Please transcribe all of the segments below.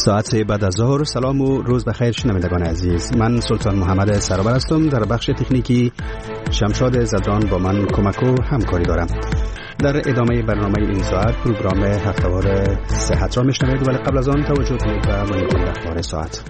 ساعت بعد از ظهر. سلام و روز بخیر شنوندگان عزیز. من سلطان محمد سرور هستم. در بخش تکنیکی شمشاد زدران با من کمک و همکاری دارم. در ادامه برنامه این ساعت پروگرام هفته‌وار صحت را میشنوید، ولی قبل از آن توجه کنید به مهمترین اخبار ساعت.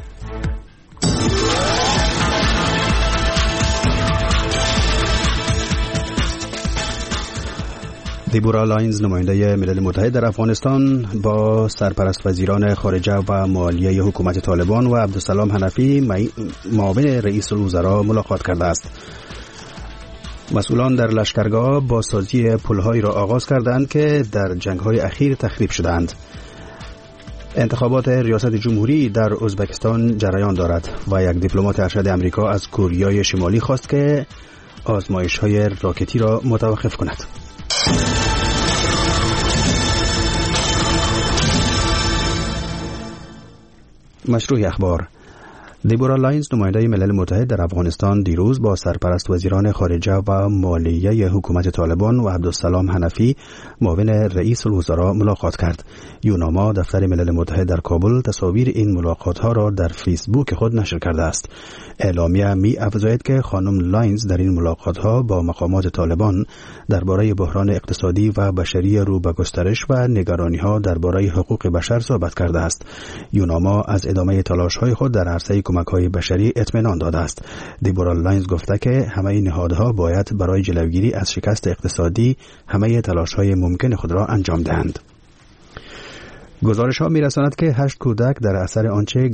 دیبورا لاینز، نماینده ملل متحد در افغانستان، با سرپرست وزیران خارجه و مالیه حکومت طالبان و عبدالسلام حنفی، معاون رئیس الوزراء، ملاقات کرده است. مسئولان در لشکرگاه بازسازی پل‌هایی را آغاز کردند که در جنگ‌های اخیر تخریب شدند. انتخابات ریاست جمهوری در ازبکستان جریان دارد و یک دیپلمات ارشد آمریکا از کره شمالی خواست که آزمایش‌های راکتی را متوقف کند. مشروع اخبار. دیبورا لاینز، نماینده ملل متحد در افغانستان، دیروز با سرپرست وزیران خارجه و مالیه حکومت طالبان و عبدالسلام حنفی، معاون رئیس الوزراء، ملاقات کرد. یوناما، دفتر ملل متحد در کابل، تصاویر این ملاقات ها را در فیسبوک خود نشر کرده است. اعلامیه می افزاید که خانم لاینز در این ملاقات ها با مقامات طالبان درباره بحران اقتصادی و بشری رو به گسترش و نگرانی ها درباره حقوق بشر صحبت کرده است. یوناما از ادامه تلاش های خود در عرصه کمک‌های بشری اطمینان داده است. دیبورا لاینز گفته که همه نهادها باید برای جلوگیری از شکست اقتصادی همه تلاش‌های ممکن خود را انجام دهند. گزارش‌ها می‌رساند که 8 کودک در اثر آنچه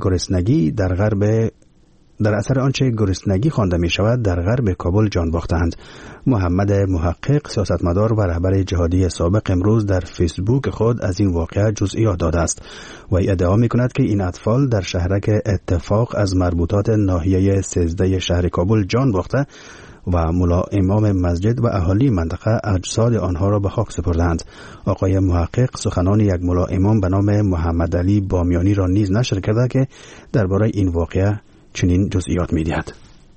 گرسنگی خوانده می شود در غرب کابل جان باختند. محمد محقق، سیاستمدار و رهبر جهادی سابق، امروز در فیسبوک خود از این واقعه جزئیات داده است و ادعا می کند که این اطفال در شهرک اتفاق از مربوطات ناحیه 13 شهر کابل جان باخته و ملا امام مسجد و اهالی منطقه اجساد آنها را به خاک سپردند. آقای محقق سخنان یک ملا امام به نام محمد علی بامیانی را نیز نشر کرده که درباره این واقعه چنین جزئیات می‌دهد.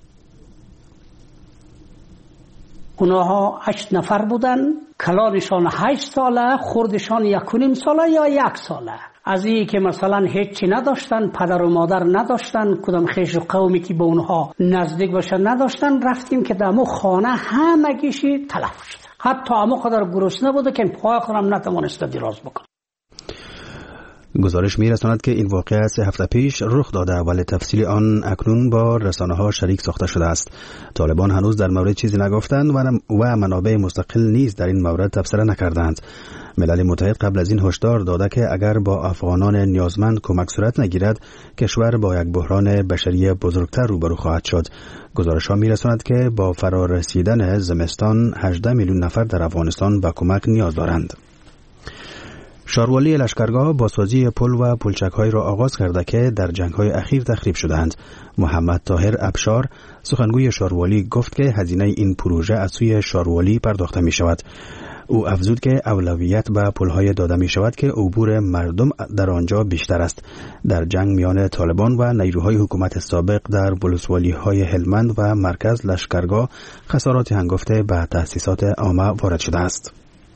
اونها 8 نفر بودن، کلانشان 8 ساله، خردشان 1.5 ساله یا 1 ساله. از این که مثلا هیچی نداشتن، پدر و مادر نداشتن، کدام خیش و قومی که به اونها نزدیک باشه نداشتن، رفتیم که دمو خانه همگیشی تلف شد. حتی امو قدر گرسنه بوده که پای خودم نتوانسته دراز بکنه. گزارش می‌رساند که این واقعه 3 هفته پیش رخ داده، ولی تفصیل آن اکنون با رسانه‌ها شریک ساخته شده است. طالبان هنوز در مورد چیزی نگفتند و منابع مستقل نیز در این مورد تبصره نکردند. ملل متحد قبل از این هشدار داده که اگر با افغانان نیازمند کمک صورت نگیرد، کشور با یک بحران بشری بزرگتر روبرو خواهد شد. گزارش‌ها می‌رساند که با فرارسیدن زمستان 18 میلیون نفر در افغانستان به کمک نیاز دارند. شاروالی لشکرگاه بازسازی پل و پلچک‌های را آغاز کرده که در جنگ‌های اخیر تخریب شدند. محمد طاهر ابشار، سخنگوی شاروالی، گفت که هزینه این پروژه از سوی شاروالی پرداخته می شود. او افزود که اولویت به پل‌های داده می شود که عبور مردم در آنجا بیشتر است. در جنگ میان طالبان و نیروهای حکومت سابق در ولسوالی‌های هلمند و مرکز لشکرگاه خسارات هنگفته به تأسیسات عامه وارد شده است.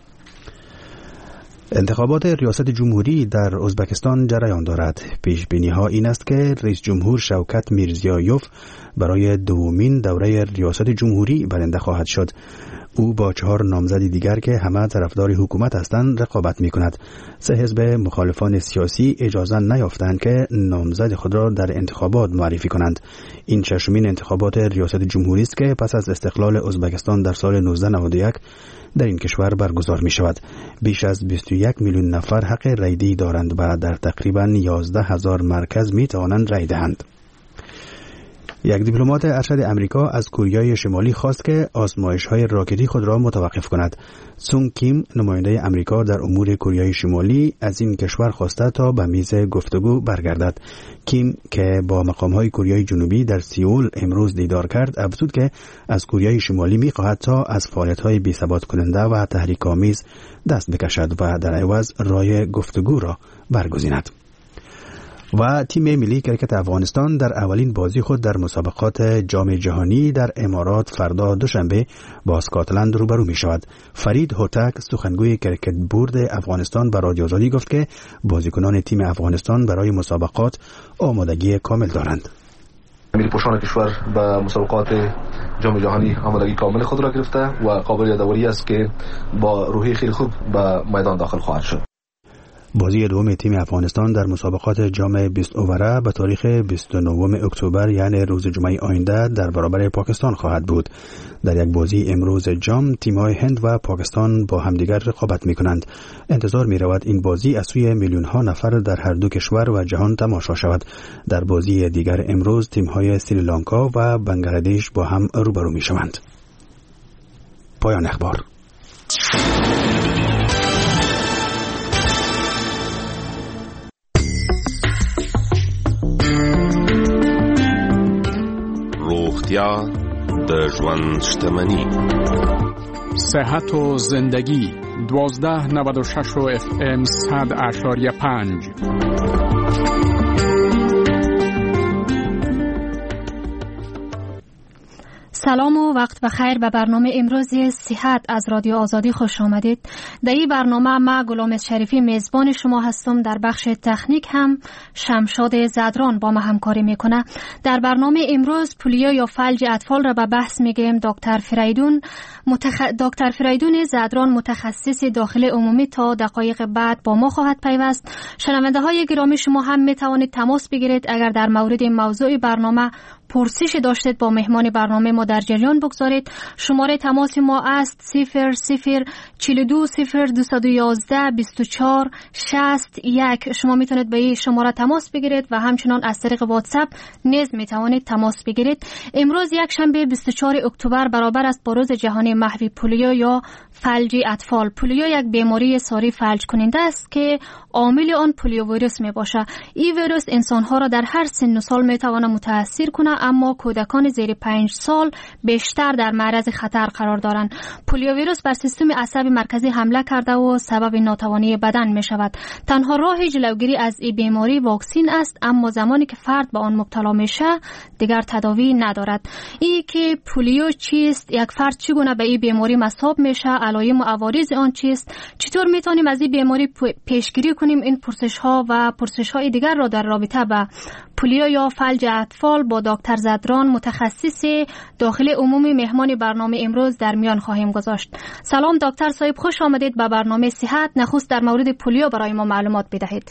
انتخابات ریاست جمهوری در ازبکستان جریان دارد. پیش بینی ها این است که رئیس جمهور شوکت میرزیایوف برای دومین دوره ریاست جمهوری برنده خواهد شد. او با 4 نامزد دیگر که همه طرفدار حکومت هستند رقابت می کند. 3 حزب مخالفان سیاسی اجازه نیافتند که نامزد خود را در انتخابات معرفی کنند. این 6مین انتخابات ریاست جمهوری است که پس از استقلال ازبکستان در سال 1991 در این کشور برگزار می شود. بیش از 21 میلیون نفر حق رای دارند و در تقریباً 11,000 مرکز می توانند رای دهند. یک دیپلمات ارشد آمریکا از کره شمالی خواست که آزمایش‌های راکتی خود را متوقف کند. سونگ کیم، نماینده آمریکا در امور کره شمالی، از این کشور خواسته تا به میز گفتگو برگردد. کیم که با مقام‌های کره جنوبی در سئول امروز دیدار کرد، افزود که از کره شمالی می‌خواهد تا از فعالیت‌های بی‌ثبات کننده و تحریک‌آمیز دست بکشد و در عوض راه گفتگو را برگزیند. و تیم ملی کرکت افغانستان در اولین بازی خود در مسابقات جام جهانی در امارات فردا دوشنبه با اسکاتلند روبرو می شود. فرید هوتک سخنگوی کرکت بورد افغانستان به رادیو آزادی گفت که بازیکنان تیم افغانستان برای مسابقات آمادگی کامل دارند. ملی پوشان کشور به مسابقات جام جهانی آمادگی کامل خود را گرفته و قابل یادآوری است که با روحیه خیلی خوب به میدان داخل خواهد شد. بازی دوم تیم افغانستان در مسابقات جام 20 اوره به تاریخ 29 اکتبر یعنی روز جمعه آینده در برابر پاکستان خواهد بود. در یک بازی امروز جام تیم‌های هند و پاکستان با همدیگر رقابت می‌کنند. انتظار می‌رود این بازی از سوی میلیون‌ها نفر در هر دو کشور و جهان تماشا شود. در بازی دیگر امروز تیم‌های سریلانکا و بنگلادش با هم روبرو می‌شوند. پایان اخبار. روغتیا د ژوند شتمني. صحت و زندگی 1296 و FM 100.5. سلام و وقت بخیر به برنامه امروز صحت از رادیو آزادی خوش آمدید. در این برنامه ما گلام شریفی میزبان شما هستم. در بخش تکنیک هم شمشاد زدران با ما همکاری میکنه. در برنامه امروز پولیو یا فلج اطفال را به بحث میگیم. دکتر فریدون زدران متخصص داخل عمومی تا دقایق بعد با ما خواهد پیوست. شنونده های گرامی شما هم میتوانید تماس بگیرید اگر در مورد موضوع برنامه پرسش داشتید با مهمان برنامه ما در جریان بگذارید. شماره تماس ما است 0042 0211 24 61. شما میتونید به این شماره تماس بگیرید و همچنان از طریق واتساپ نیز میتوانید تماس بگیرید. امروز یک شنبه 24 اکتبر برابر است با روز جهانی محو پولیو یا فلج اطفال. پولیو یک بیماری ساری فلج کننده است که عامل آن پولیو ویروس می باشه. این ویروس انسانها را در هر سن و سال می تواند متاثر کنه، اما کودکان زیر 5 سال بیشتر در معرض خطر قرار دارند. پولیو ویروس بر سیستم عصبی مرکزی حمله کرده و سبب ناتوانی بدن می شود. تنها راه جلوگیری از این بیماری واکسین است، اما زمانی که فرد به آن مبتلا میشه دیگر تداوی ندارد. این که پولیو چیست، یک فرد چگونه به این بیماری مصاب میشه، علائم و عوارض آن چیست، چطور میتونیم از این بیماری پیشگیری کنیم، این پرسش‌های دیگر را در رابطه با پولیو یا فلج اطفال با دکتر زدران متخصص داخل عمومی مهمان برنامه امروز در میان خواهیم گذاشت. سلام دکتر صاحب، خوش آمدید به برنامه صحت. نخست در مورد پولیو برای ما معلومات بدهید.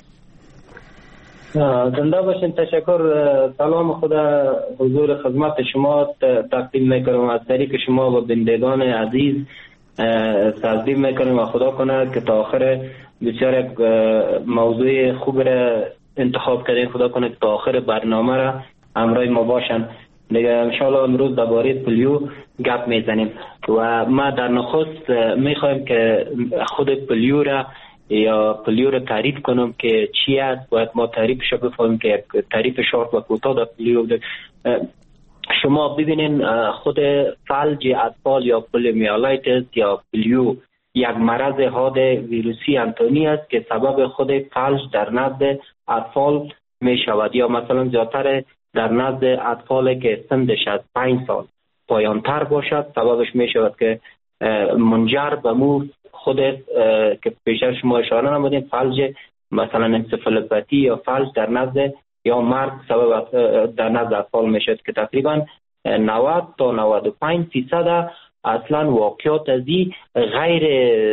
زنده باشین. تشکر. سلام خدا حضور خدمت شما تقدیم میکنم از طریق شما و بندگان عزیز تقدیم میکنم و خدا کنه که تا آخر بسیار یک موضوع خوب را انتخاب کردین. خدا کنه که تا آخر برنامه را همراه ما باشن. دیگه انشاءالله امروز درباره پولیو گپ میزنیم و ما در نخست میخوایم که خود پولیو را تعریف کنم که چی است. باید ما تعریفش رو بفهمیم که تعریف شارت و کوتاه در پولیو شما ببینین. خود فلج اطفال یا پولیومیالیتس یا پولیو یک مرض حاد ویروسی انتونی است که سبب خود فلج در نزد اطفال می شود یا مثلا زیادتر در نزد اطفال که سنش از 5 سال پایانتر باشد. سببش می شود که منجر به خود که پیشتر شما اشاره نمودین فلج مثلا انسفالوپاتی یا فلج در نزد یا مرگ سبب در نزد اطفال می شود که تقریبا 90 تا 95% اصلا واقعیات از این غیر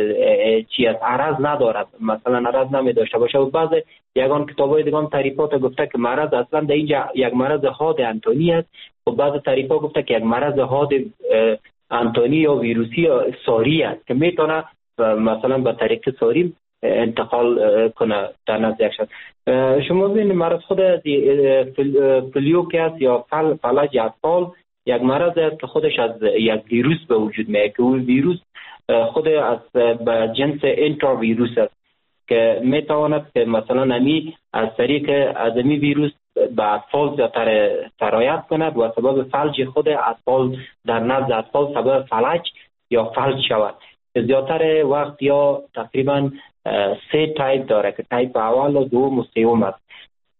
عرض ندارد، مثلا عرض نمی داشته باشه و بعض یگان کتابای دیگه هم تعریفات گفته که مرض اصلا در اینجا یک مرض حاد انتونی است و بعض تعریفات گفته که یک مرض حاد انتونی یا ویروسی یا ساری است که میتونه مثلا به طریق ساری انتقال کنه در نزد یک شخص. شما ببینید مرض خود پولیو که است یا فلج اطفال یک مرض است که خودش از یک ویروس به وجود میاد که اون ویروس خود از به جنس انترا ویروس است که میتواند که مثلا از طریق از این ویروس به اطفال زیادتر سرایت کند و سبب فلج خود اطفال در نزد اطفال سبب فلج یا فلج شود. زیادتر وقت یا تقریبا 3 تایپ داره که تایپ اول و دوم و سوم است.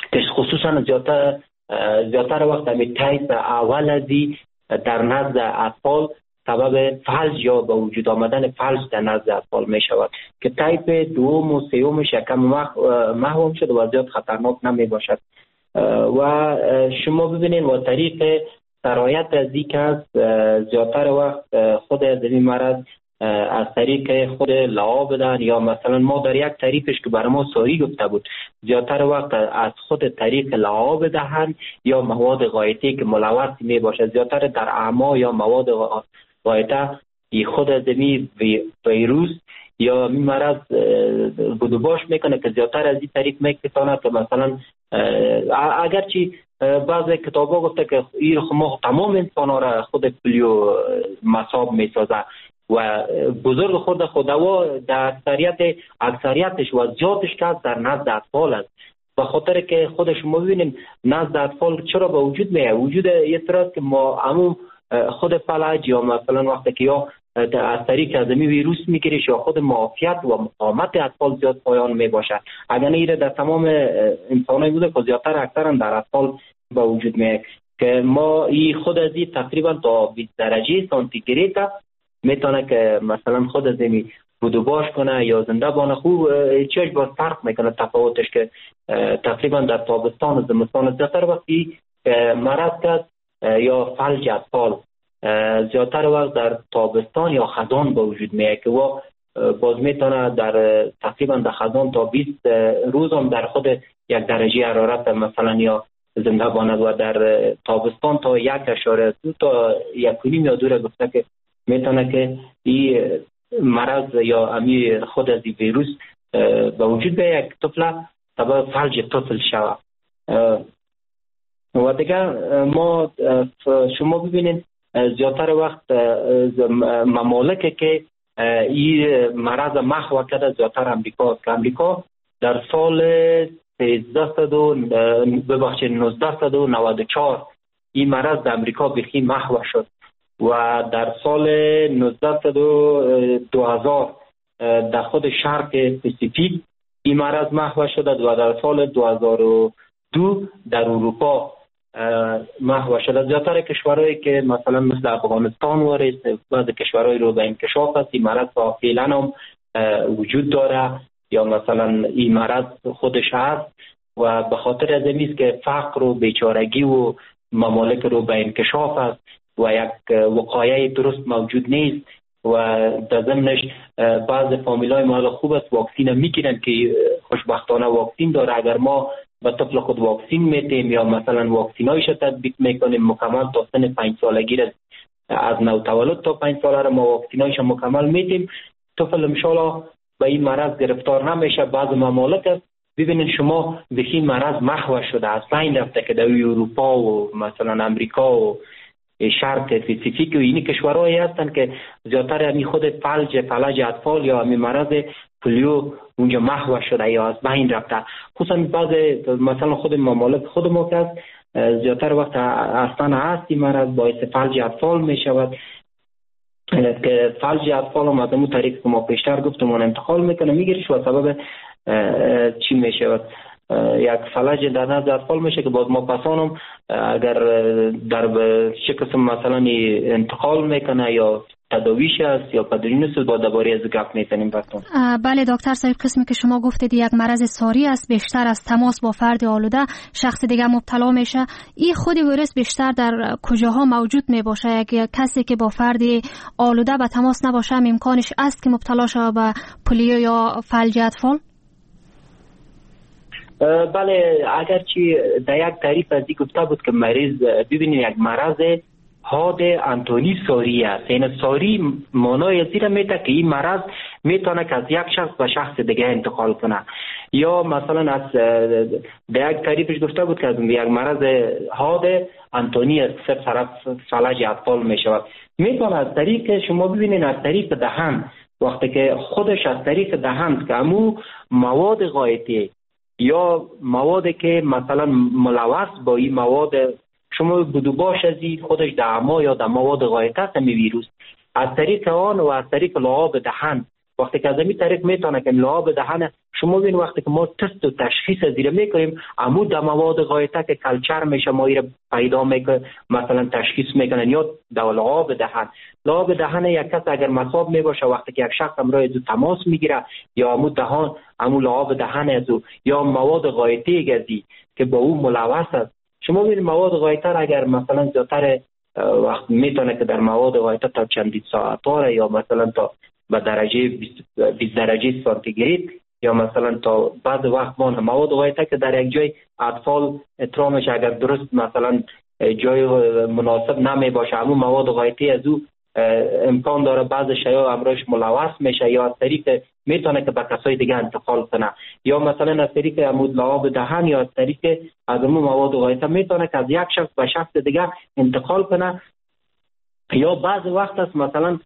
که خصوصا زیادتر وقت می تایپ اول ازی در نزد اطفال سبب فلج یا به وجود آمدن فلج در نزد اطفال می شود که تایپ دوم و سومش یکم محو شد و زیاد خطرناک نمی باشد. و شما ببینید و طریق سرایت از این که زیادتر وقت خود از این مرض از طریق خود لعاب بدن یا مثلا ما در یک طریقش که برای ما ساری گفته بود زیادتر وقت از خود طریق لعاب دهن یا مواد غایطی که ملوث می باشه زیادتر در اعما یا مواد غایطه خود از این ویروس یا می مرض بدوباش میکنه که زیادتر از این طریق میکشاند که مثلا اگرچه بعضی کتابا گفته که این ما تمام انسان ها را خود پولیو مصاب میسازه و بزرگ خودوا در اکثریتش و زیادش که در نزد اطفال است. به خاطر که خود شما ببینید نزد اطفال چرا به وجود میاد؟ وجود یه طرح که ما عموم خود فلج یا مثلا وقتی که یا از طریق از این ویروس میگیره یا خود معافیت و مقاومت اطفال زیاد پایان میباشد. اگر نه در تمام انسانای بوده که زیادتر اکثرا در اطفال به وجود میاد که ما این خود از این تقریبا تا 20 درجه سانتیگراد میتونه که مثلا خود از این بودوباش کنه یا زنده بانه خوب چیش باز فرق میکنه تفاوتش که تقریبا در تابستان و زمستان زیادتر وقتی مرض کرد یا فلج اطفال زیادتر وقت در تابستان یا خزان به وجود میاد که و باز میتونه در تقریبا در خزان تا 20 روز هم در خود 1 درجه حرارت مثلا یا زنده باند و در تابستان تا 1.2 تا 1.5 یا دوره گفته که میتونه که این مرض یا امی خود از این ویروس به وجود به یک طفل سبب فلج طفل شود. و دیگر ما شما ببینید زیادتر وقت ممالکی که این مرض محو کرده زیادتر امریکا است که امریکا در سال 1994 این مرض در امریکا بخی محو شد و در سال 2000 در خود شرق پاسیفیک این مرض محو شده و در سال 2002 در اروپا محو شده. زیادتر کشورهایی که مثلا مثل افغانستان وارست بعض کشورهای رو به انکشاف است این مرض فعلا هم وجود داره یا مثلا این مرض خودش هست و به خاطر از این است که فقر و بیچارگی و ممالک رو به انکشاف است و یک وقایع درست موجود نیست و در ضمنش بعض فامیلای ما خوب است واکسین میگیرن که خوشبختانه واکسین داره. اگر ما به طفل خود واکسین میتیم یا مثلا واکسینایش تطبیق میکنیم مکمل تا سن 5 سالگی از نو تولد تا 5 ساله را ما واکسینایش مکمل میتیم طفل انشالله به این مرض گرفتار نمیشه. بعض ممالک است ببینید شما به این مرض محو شده از بین رفته که در اروپا و مثلا امریکا و شرق پاسیفیک و اینی کشورهایی هستند که زیادتر همی خود فلج اطفال یا همی مرض پولیو اونجا محو شده یا از بین رفته. خصوصا بعض مثلا خود ممالک خود ما که زیادتر وقت اصلا هست این مرض باعث فلج اطفال می شود که فلج اطفال هم از اون طریق که ما پیشتر گفتم انتقال میکنه میگیرش و سبب چی می شود یک فلج در نزد اطفال میشه که باز ما پسانم اگر در چه قسم مثلا انتقال میکنه یا تداویش است یا پدرینوس با درباره از گپ میتونیم براتون. بله دکتر صاحب قسمی که شما گفتید یک مرض ساری است بیشتر از تماس با فرد آلوده شخص دیگه مبتلا میشه. این خود ویروس بیشتر در کجاها موجود میباشه؟ یک کسی که با فرد آلوده به تماس نباشه امکانش است که مبتلا شه به پولیو یا فلج اطفال؟ بله اگرچه در یک تعریف از این گفته بود که مریض ببینید یک مرض حاد انتونی ساری است. این ساری معنای از این میده که این مرض میتونه که از یک شخص به شخص دیگه انتقال کنه یا مثلا از در یک تعریفش گفته بود که یک مرض حاد انتونی از طرف فلج اطفال میشود. میتونه از طریق شما ببینید از طریق دهن وقتی که خودش از طریق دهن که همو مواد غایطی یا موادی که مثلا ملوث با این مواد شما بدوباش از این خودش در اعما یا در مواد غایطه است می ویروس از طریق آن و از طریق لعاب دهن وقتی که از این طریق میتونه که لعاب دهن شما ببین وقتی که ما تست و تشخیص زیر میکنیم عمود در مواد غایطه که کلچر میشه ما ایره پیدا میکنه مثلا تشخیص میکنن یا در لعاب دهن. لعاب دهن یک کس اگر مصاب میباشه وقتی که یک شخص امروز از تماس میگیره یا عمود دهان عمود لعاب دهن از یا مواد غایطه گزی که با او ملوث است. شما ببین مواد غایطه اگر مثلا زیادتر وقت میتونه که در مواد غایطه تا چندین ساعت یا مثلا تا به درجه 20 درجه سانتیگراد یا مثلا تا بعد وقت مانه مواد غایطه که در یک جای اطفال اترامش اگر درست مثلا جای مناسب نمی باشه همون مواد غایطه از او امکان داره بعض شیء امروز ملوث میشه یا از طریق میتونه که به کسای دیگه انتقال کنه یا مثلا از طریق عمود لعاب دهن یا از طریق از اون مواد غایطه میتونه که از یک شخص به شخص دیگه انتقال کنه یا بعض وقت است مثلا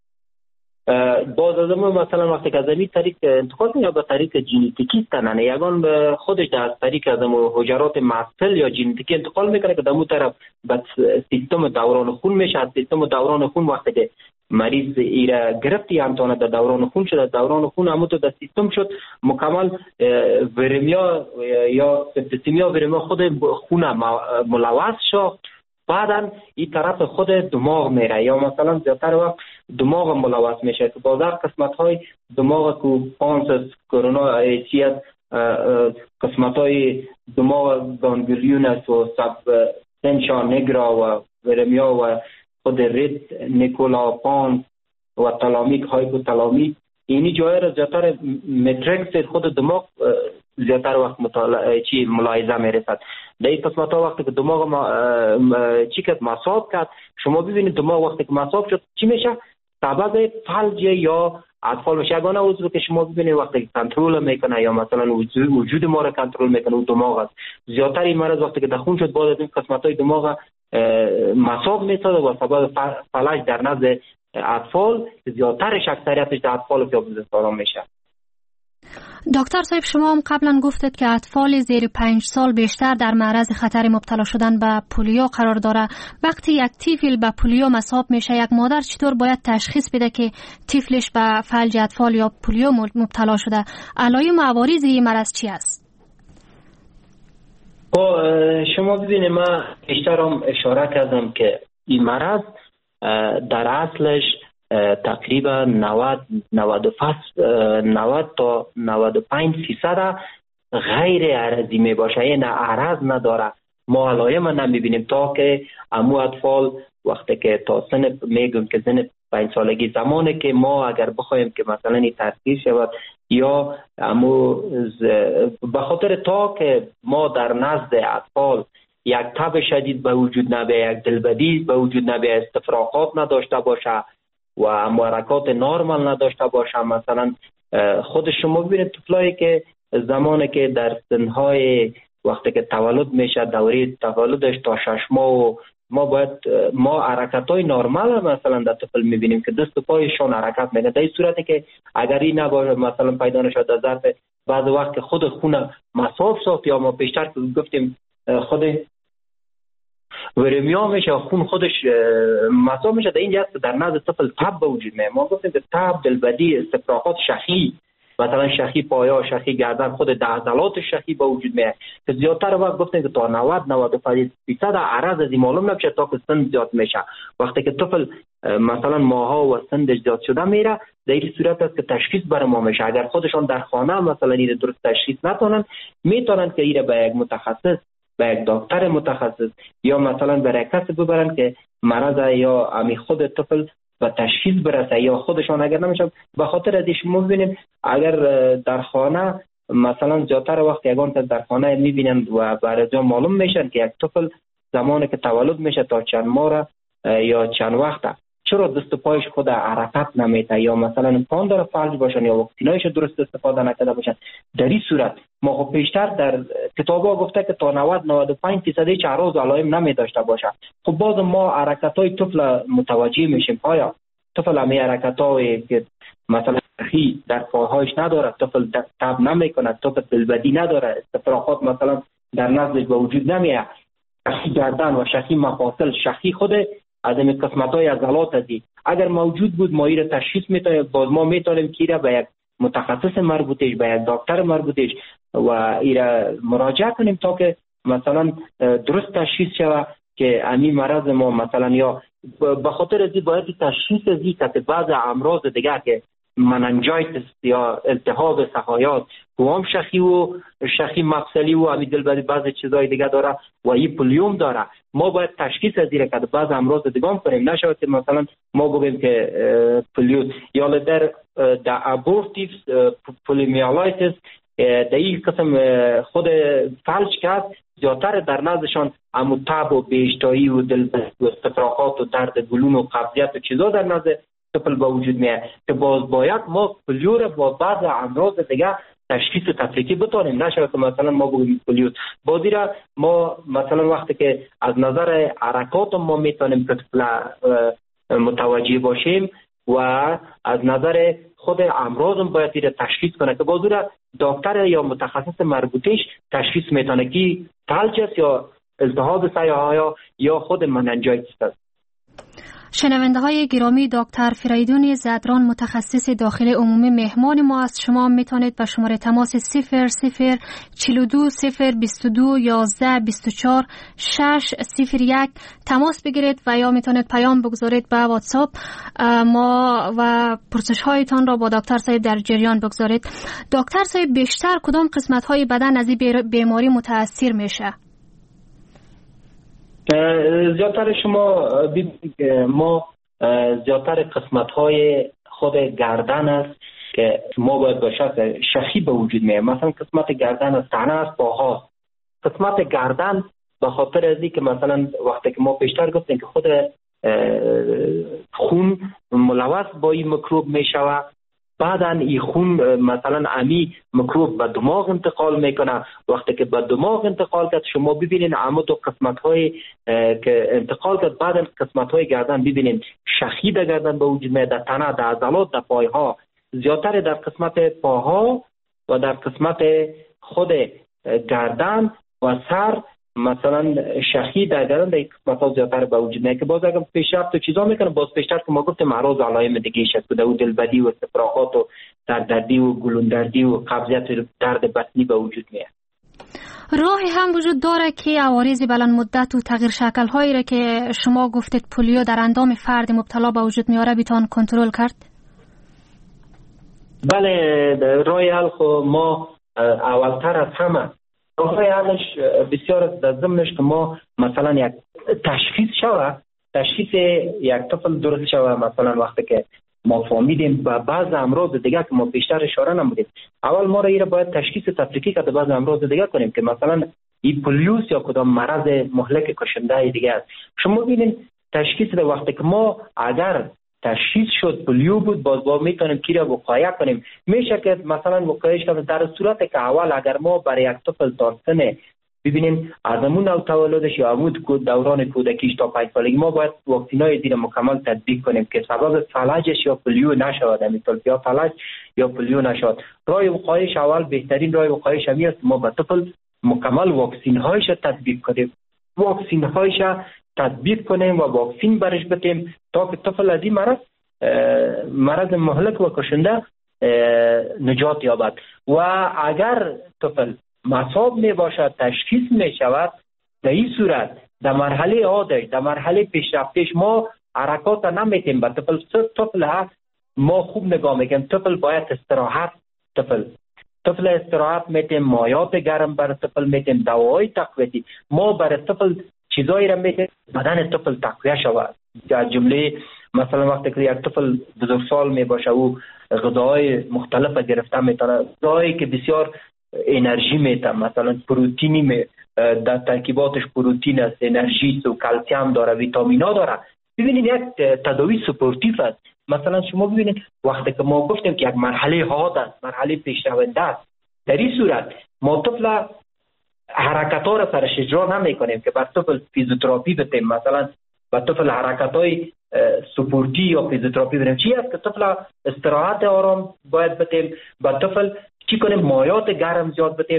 باز از مثلا وقتی که از این طریق انتقال کنه یا به طریق ژنتیکی تنن یگان به خودش در طریق از حجرات معطل یا ژنتیکی انتقال میکنه که در اون طرف به سیستم دوران خون میشه. از سیستم دوران خون وقتی که مریض ایره گرفتی انتونه در دوران خون شد دوران خون همون تو در سیستم شد مکمل ورمیا یا سپتیمیا ورمیا خود خون ملوث شد بعدن این طرف خود دماغ میره یا مثلا زیادتر وقت دماغ ملوث میشه که بازار قسمت های دماغ کو پانسس کرونا ایسیت قسمت های دماغ گانگلیون است و سب سنشا نگرا و ورمیا و خود رید نیکولا پانس و تلامیک هایپوتلامیک اینی جای را زیادتر مترکس خود دماغ زیادتر وقت ملاحظه میرسد. در این قسمت ها وقتی که دماغ چی کرد مصاب کرد شما ببینید دماغ وقتی که مصاب شد چی میشه سبب فلج یا اطفال میشه. یگانه عضو که شما ببینید وقتی که کنترل میکنه یا مثلا وجود ما را کنترل میکنه و دماغ است. زیادتر این مرض وقتی که دخون شد بعد از این قسمت های دماغ مصاب میشه و سبب فلج در نزد اطفال زیادترش اکثریتش در اطفال که بزرگسالان میشه. دکتر صاحب شما هم قبلا گفتید که اطفال زیر 5 سال بیشتر در معرض خطر مبتلا شدن به پولیو قرار داره. وقتی یک طفل به پولیو مصاب میشه یک مادر چطور باید تشخیص بده که طفلش به فلج اطفال یا پولیو مبتلا شده؟ علائم و عوارض این مرض چی است؟ شما ببینید من بیشتر هم اشاره کردم که این مرض در اصلش تقریبا 90 تا 95% غیر عرضی می باشه یعنی عرض نداره ما علائم نمیبینیم تا که امو اطفال وقتی که تا سن میگم که سن 5 سالگی زمانه که ما اگر بخوایم که مثلا این تشخیص شود یا امو به خاطر تا که ما در نزد اطفال یک تب شدید به وجود نبیه یک دلبدی به وجود نبیه استفراغات نداشته باشه و حرکات نرمال نداشته باشه مثلا خود شما ببینید طفلایی که زمانی که در سنهای وقتی که تولد میشه دوره تولدش تا 6 ماه و ما حرکت‌های نرمال مثلا در طفل میبینیم که دست و پایشون حرکت میکنه. در این صورتی که اگر این نباشه مثلا پیدا نشد در ظرف بعد وقت خود خون مصاب شد یا ما پیشتر گفتیم خود ورمیا میشه خون خودش مصاب میشه در اینجا در نزد طفل تب به وجود میاد. ما گفتیم که تب دلبدی استفراغات شخی مثلا شخی پایا شخی گردن خود عضلات شخی به وجود میاد که زیادتر وقت گفتیم که تا 90-95% عرض از این معلوم نمیشه تا که سن زیاد میشه. وقتی که طفل مثلا ماها و سنش زیاد شده میره در این صورت است که تشخیص برای ما میشه. اگر خودشان در خانه مثلا این درست تشخیص نتونن میتونن که این به یک متخصص به یک دکتر متخصص یا مثلا برای کسی ببرن که مرض یا امی خود طفل و تشخیص برسه یا خودشان اگر نمیشه به خاطر از شما ببینیم اگر در خانه مثلا زیادتر وقت یگان در خانه میبینن و برای معلوم میشن که یک طفل زمانی که تولد میشه تا چند ماه یا چند وقت چرا دست و پایش خود حرکت نمیته یا مثلا امکان داره فلج باشن یا واکسینایش درست استفاده نکرده باشن. در این صورت ما خب پیشتر در کتابا گفته که تا 90-95% هیچ اعراض و علائم نمی داشته باشه. خب باز ما حرکت‌های طفل متوجه میشیم آیا طفل همه حرکت‌های که مثلا شخی در پاهایش نداره طفل تب نمیکنه طفل دلبدی نداره استفراغات مثلا در نزدش به وجود نمیاد شخی گردن و شخی مفاصل شخی خود از این قسمت‌های عضلات ازی اگر موجود بود ما را تشخیص میتونیم، باز ما میتونیم که را به یک متخصص مربوطش، به یک دکتر مربوطش و ایرا مراجعه کنیم تا که مثلا درست تشخیص شود که همین مرض ما مثلا یا به خاطر ازی باید تشخیص ازی که بعض امراض دیگر که مننجایتس یا التهاب سحایات و هم شخی مفصلی و همین دلبری بعض چیزای دیگه داره و این پولیوم داره، ما باید تشخیص ازی را که بعض امراض دیگه هم کنیم، نشود که مثلا ما بگیم که پولیوم یا در ابورتیو پولیومیالایتس در این قسم خود فلج کرد زیادتر در نزدشان همون تب و بیشتایی و دلبری و استفراغات و درد گلون و قبضیت و چیزا در نزد طفل با وجود میاد که باز باید ما پولیو را با بعض امراض دیگه تشخیص تفریقی بتونیم، نشه که مثلا ما بگیم پولیو. بازی را ما مثلا وقتی که از نظر حرکات ما میتونیم که طفل متوجه باشیم و از نظر خود امراض هم باید را تشخیص کنه که بازی را دکتر یا متخصص مربوطش تشخیص میتونه که فلج است یا التهاب سیاها یا خود مننجایتس است. شنونده های گرامی، دکتر فریدون زدران متخصص داخل عمومی مهمان ما است. شما میتونید به شماره تماس 00 42 022 11 24 601 تماس بگیرید و یا میتونید پیام بگذارید به واتساپ ما و پرسش هایتان را با دکتر صاحب در جریان بگذارید. دکتر صاحب، بیشتر کدام قسمت های بدن از این بیماری متاثر میشه؟ زیادتر شما ببینید ما زیادتر قسمت های خود گردن است که ما باید باشه شخی به وجود میاد. مثلا قسمت گردن است، تنه است، پاها. قسمت گردن به خاطر ازی که مثلا وقتی که ما پیشتر گفتیم که خود خون ملوث با این میکروب میشود، بعداً این خون مثلا امی میکروب به دماغ انتقال میکنه. وقتی که به دماغ انتقال کرد شما ببینین اما دو قسمت های که انتقال کرد، بعداً قسمت های گردن ببینین شخی در گردن به وجود میاد، در تنه، در عضلات، در پایها، زیادتر در قسمت پاها و در قسمت خود گردن و سر مثلا شخی در گردن در قسمت ها زیادتر به وجود میاد که باز اگر پیشرفت تو چیزا میکنه باز پیشتر که ما گفتیم اعراض و علائم دیگه شد بوده و دلبدی و استفراغات و سردردی و گلوندردی و قبضیت و درد بطنی به وجود میاد. راهی هم وجود داره که عوارض بلند مدت و تغییر شکل هایی را که شما گفتید پولیو در اندام فرد مبتلا به وجود میاره بیتون کنترل کرد؟ بله، راه حل ما اولتر از همه راه حلش بسیار در ضمنش که ما مثلا یک تشخیص یک طفل درست شوه. مثلا وقتی که ما فهمیدیم با بعض امراض دیگه که ما بیشتر اشاره نمودیم، اول ما را ایره باید تشخیص تفریقی کرده بعض امراض دیگه کنیم که مثلا این پولیوس یا کدام مرض مهلک کشنده دیگه است. شما ببینید تشخیص در وقتی که ما اگر تشخیص شد پولیو بود باز میتونیم کی را وقایع کنیم. میشه که مثلا وقایعش کنیم در صورت که اول اگر ما برای یک طفل تارسنه ببینیم از همون نوع تولدش یا همون دوران کودکیش تا 5 سالگی ما باید واکسینای زیر مکمل تطبیق کنیم که سبب فلجش یا پولیو نشود، مثلا یا فلج یا پولیو نشود. راه وقایعش اول بهترین راه وقایعش همین است ما به طفل مکمل واکسین هایش تطبیق کنیم و واکسین برش بدیم تا که طفل از این مرض مهلک و کشنده نجات یابد. و اگر طفل مصاب می باشد تشخیص می شود، در این صورت در مرحله عادش در مرحله پیشرفتش ما حرکات نمیتیم به طفل هست ما خوب نگاه میکنیم. طفل باید طفل استراحت میتیم، مایات گرم برای طفل میتیم، دواهای تقویتی ما برای طفل چیزایی را میتیم بدن طفل تقویه شود. در جمله مثلا وقتی که یک طفل بزرگسال می باشه او غذاهای مختلف گرفته میتونه، غذایی که بسیار انرژی میده، مثلا پروتئینی در ترکیباتش پروتئین است، انرژی و کلسیم داره، ویتامینا داره. ببینید یک تداوی سپورتیو است. مثلا شما ببینید وقتی که ما گفتیم که یک مرحله حاد است، مرحله پیشرونده است، در این صورت ما طفل حرکت‌ها را سرش اجرا نمی‌کنیم که بر طفل فیزیوتراپی بدیم، مثلا بر طفل حرکت‌های سپورتی یا فیزیوتراپی بدیم. چی است که طفل استراحت آرام باید بدیم، بر طفل چی کنیم مایات گرم زیاد بدیم،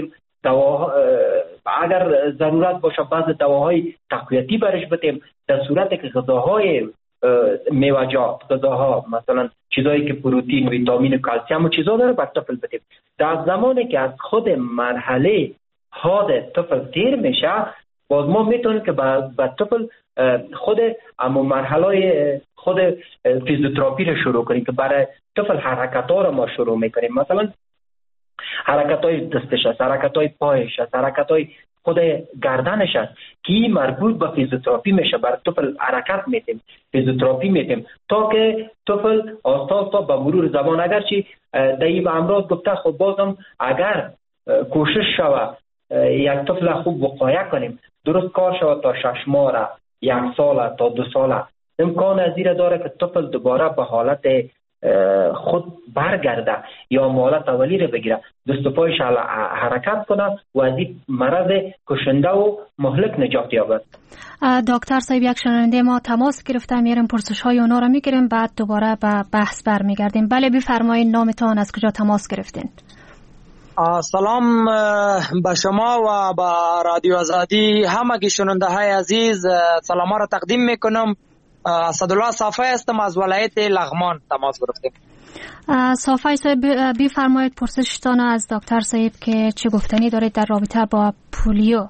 اگر ضرورت باشه بعض دواهای تقویتی برش بدیم، در صورتی که غذاهای میوه‌جات، غذاها مثلا چیزایی که پروتئین، ویتامین و کلسیم و چیزا داره بر طفل بدیم. در زمانی که از خود مرحله حاد طفل تیر میشه، باز ما میتونیم که با طفل خود اما مرحله خود فیزیوتراپی رو شروع کنیم که برای طفل حرکت‌ها رو ما شروع میکنیم. مثلا حرکت‌های دستش است، حرکت‌های پایش است، حرکت‌های خود گردنش است که مربوط به فیزیوتراپی میشه. برای طفل حرکت میتیم، فیزیوتراپی میتیم تا که طفل آستا به مرور زمان، اگرچه در این امراض گفته خب بازم اگر کوشش شود یک طفل خوب وقایه کنیم، درست کار شود تا 6 ماه، 1 سال تا 2 سال، امکان از این داره که طفل دوباره به حالت خود برگرده یا حالت اولی رو بگیره، دست و پایش حرکت کنه و از این مرض کشنده و مهلک نجات یابد. دکتر صاحب، یک شنونده ما تماس گرفته، میریم پرسش های اونا رو میگیریم، بعد دوباره به بحث برمیگردیم. بله بفرمایید، نامتان، از کجا تماس گرفتین؟ سلام به شما و به رادیو آزادی همگی شنونده های عزیز، سلام را تقدیم میکنم. اسدالله صافی هستم، از ولایت لغمان تماس گرفتیم. صافی صاحب بفرمایید پرسشتان از دکتر صاحب که چه گفتنی دارید در رابطه با پولیو.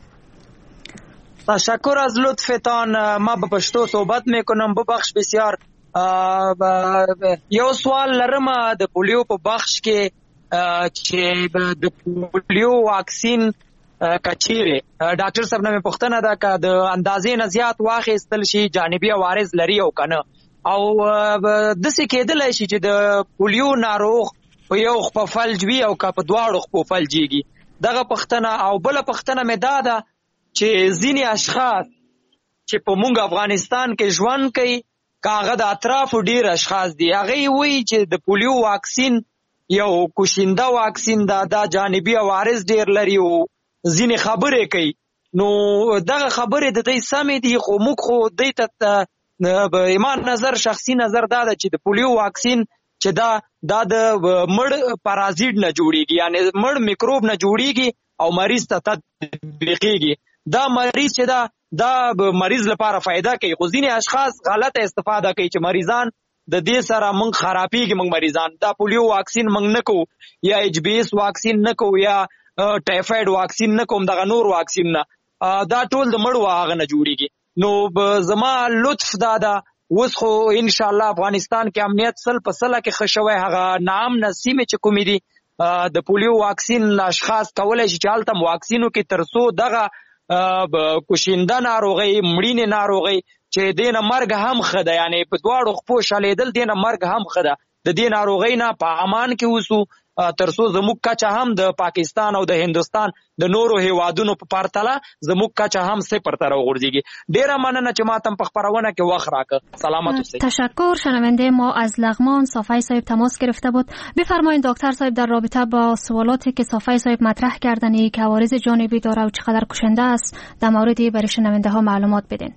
تشکر از لطفتان. ما به پشتو صحبت میکنم، ببخش بسیار. یو سوال لرم د پولیو په بخش کې چې د پولیو واکسین کچیره ډاکټر صاحب نه پوښتنه ده که د اندازې نه زیات واخیستل شي جانبي عوارض لري او کنه، او داسې کېدلی شي چې د پولیو ناروغ په یو خپه فلج وي او که په دواړو خپو فلجېږي. دغه پوښتنه. او بله پوښتنه مې دا ده چې ځینې اشخاص چې په مونږ افغانستان کې ژوند کوي، که هغه د اطرافو ډېر اشخاص دي، هغوی وایي چې د پولیو واکسین یو کوشنده واکسین ده، دا جانبي عوارض ډېر لري او ځینې خبرې کوي. نو دغه خبرې د دوی سمې دي، خو موږ خو دوی ته به ما نظر، شخصي نظر دا ده چې د پولیو واکسین چې دا د مړ پارازیت نه جوړیږي، یعنی مړ میکروب نه جوړیږي او مریض ته تطبیقیږي. دا مریض چې دا مریض لپاره فایده کوي، خو ځینې اشخاص غلطه استفاده کوي چې مریضان د دې سره مونږ خرابېږي. مونږ مریضان دا پولیو واکسین مونږ نه کوو، یا ایچ بی ایس واکسین نه کوو، یا ټایفاید واکسین نه کوم، دغه نور واکسین نه، دا ټول د مړو هغه نه جوړیږي. نو زما لطف دا ده، اوس خو انشاءالله افغانستان کې امنیت 100% کې ښه شوی، هغه ناامنه سیمې چې کومې دي د پولیو واکسین اشخاص کولی شي چې هلته واکسین وکړي، تر څو دغه کوشنده ناروغۍ، مړینې ناروغۍ چې دې نه مرګ هم ښه ده، یعنی په دواړو خپو شلیدل دې نه مرګ هم ښه ده، د دې ناروغۍ نه په امان کې اوسو، تر څو زموږ کچه هم د پاکستان او د هندوستان د نورو هیوادونو په پرتله زموږ کچه هم 0 ته راغورځېږي. ډېره مننه چې ما ته په خپرونه کې وخت راکړ. سلامت اوسئ. تشکر. شنونده ما از لغمان صافی صاحب تماس گرفته بود. بفرمایید دکتر صاحب در رابطه با سوالاتی که صافی صاحب مطرح کردن که عوارض جانبی داره و چقدر کشنده است در موردی برای شنونده ها معلومات بدین.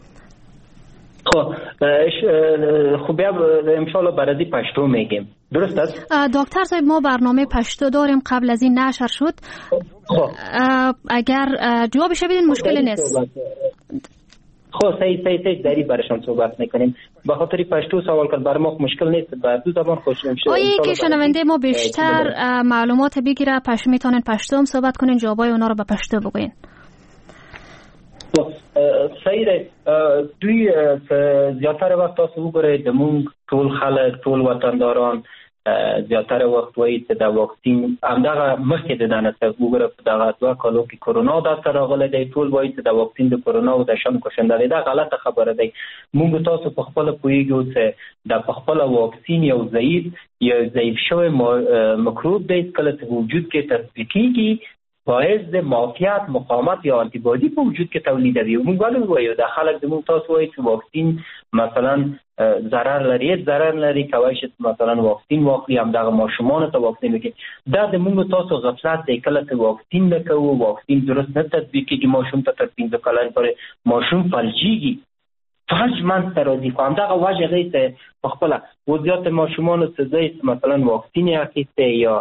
خب بیا انشالله برای پشتو میگیم، درست است؟ دکتر صاحب ما برنامه پشتو داریم، قبل از این نشر شد. اگر جوابش بدین مشکل نیست. خب صحیح داری برشان صحبت میکنیم. به خاطر پشتو سوال کرد، برای ما مشکل نیست، بر دو زبان خوش نمیشه. آیه که شنونده ما بیشتر معلومات بگیره، میتونن پشتو هم صحبت کنین، جوابای اونا رو به پشتو بگوین. صحیح. دوی زیاتر وقت تاسو وګورئ د مونږ ټول خلک، ټول وطنداران زیاتره وخت وایي چې د واکسین همدغه مخکې د دانه څخه وګوره په دغه 2 کالو کې کرونا داسې راغلی دی، ټول وایي چې د واکسین د کرونا او د شم کشنده دی. دا غلطه خبره دی. مونږ تاسو په خپل پوهیږو چې د خپل واکسین یو ضعیف شوی میکروب دی، کله چې وجود کې تطبیقیږي باعث د معافیت، مقاومت یا آنتی بادی په وجود کې تولیدوي. موږ ولې وایو د خلک د موږ تاسو وایي چې واکسین مثلا ضرر لري، کولی شي مثلا واکسین واخلي، همدغه ماشومانو ته واکسین وکړي. دا د موږ تاسو غفلت دی. کله چې واکسین نه کوو، واکسین درست نه تطبیقیږي، ماشوم ته تر 15 کلن پورې ماشوم فلجیږي، فلج منځته راځي. خو همدغه وجه دی چې په خپله و زیات ماشومانو چې مثلا واکسین یې اخیستی یا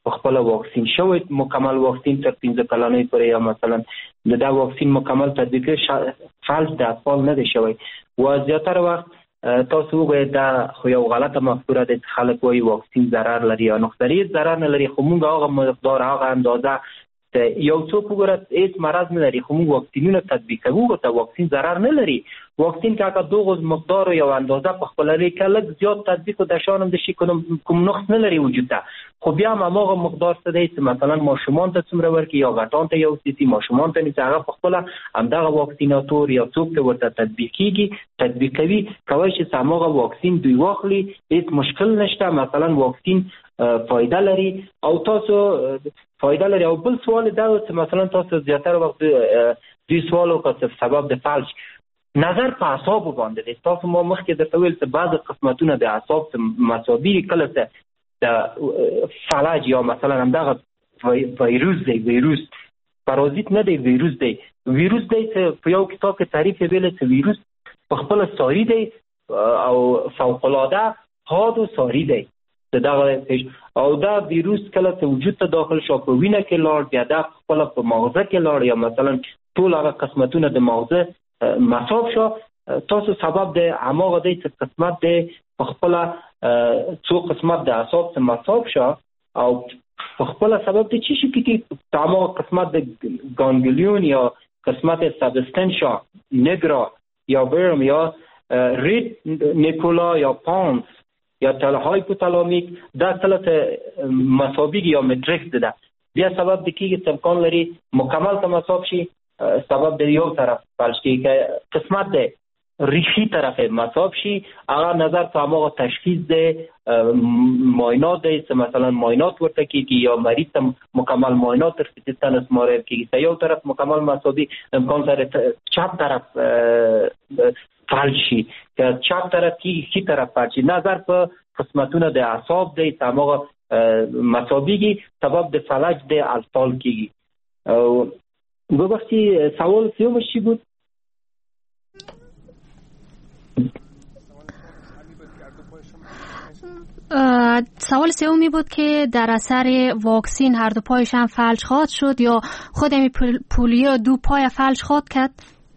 خپل واکسین شوی مکمل واکسین تر 15 کلنۍ پورې یا مثلا دا واکسین مکمل تطبیق فلج د اطفال نه دی شوی و زیاتره وخت تاسو وګورئ دا خو یو غلطه مفکوره ده چې خلک وایي واکسین ضرر لري یا نقصان ضرر نه لري خو موږ هغه مقدار هغه اندازه یو څوک وګورئ هیڅ مرض نه لري خو موږ واکسینونه تطبیق کوو ته واکسین ضرر نه لري واکسین که دغه مقدار یو اندازه په خپل لري کله زیات تطبیق د شانم د شي کوم نقص نه لري وجود ته خو بیا هم هغه مقدار څه دی چې مثلا ماشومان ته څومره ورکړي یا غټان ته یو سیسي ماشومان ته نه هغه په خپل همدغه واکسیناتور یا څوک ته ورته تطبیق کیږي تطبیق کوي کوي چې هغه واکسین دوی واخلي هیڅ مشکل نشته مثلا واکسین فایده لري او تاسو فایده لري او بل سوال دا چې مثلا تاسو زیاتره وخت دوی سوال وکړي سبب د فالج نظر په اعصاب باندې د تاسو ما مخکې د تویل څخه بعض قسمتونه د اعصاب مصابي کله څه د فالج یا مثلا همدغه ویروس پارازیت نه دی ویروس دی چې په یو کتاب کې تعریف ویل چې ویروس په خپل ساری دی او فوق العاده حاد و ساری دی او دا ویروس کله ته وجود ته داخل شو په وینه کې لاړ بیا د خپل په مغزه کې لاړ یا مثلا ټول هغه قسمتونه د مغزه مصاب شو تاسو سبب د هغه د قسمت د خپل څو قسمت د اعصاب څخه مصاب شو او خپل سبب د چی شي کې تمام قسمت د گانګلیون یا قسمت سبستنشا نگرا یا برم یا ریت نیکولا یا پانس یا هایپوتالامیک دا ثلاثه مصابیگ یا متریکس ده بیا سبب د کیږي امکان لري مکمل ته مصاب شي سبب د یو طرف فالج کی که قسمت ده ریشی طرف مصاب شي هغه نظر په هغه تشخیص ده معاینات ده چې مثلا معاینات ورته کیږي یا مریض ته مکمل معاینات تر ستن اسماره کیږي یو طرف مکمل مصابی امکان لري چپ طرف فالج شي که چپ طرف کی طرف فالج شي نظر په قسمتونه د اعصاب ده چې هغه مصابیږي سبب د فالج ده الفال کیږي او ببخشی سوال سومش چی بود؟ سوال سومی بود که در اثر واکسین هر دو پایشان فلج خواهد شد یا خود همی پولیو دو پای فلج خواهد کرد؟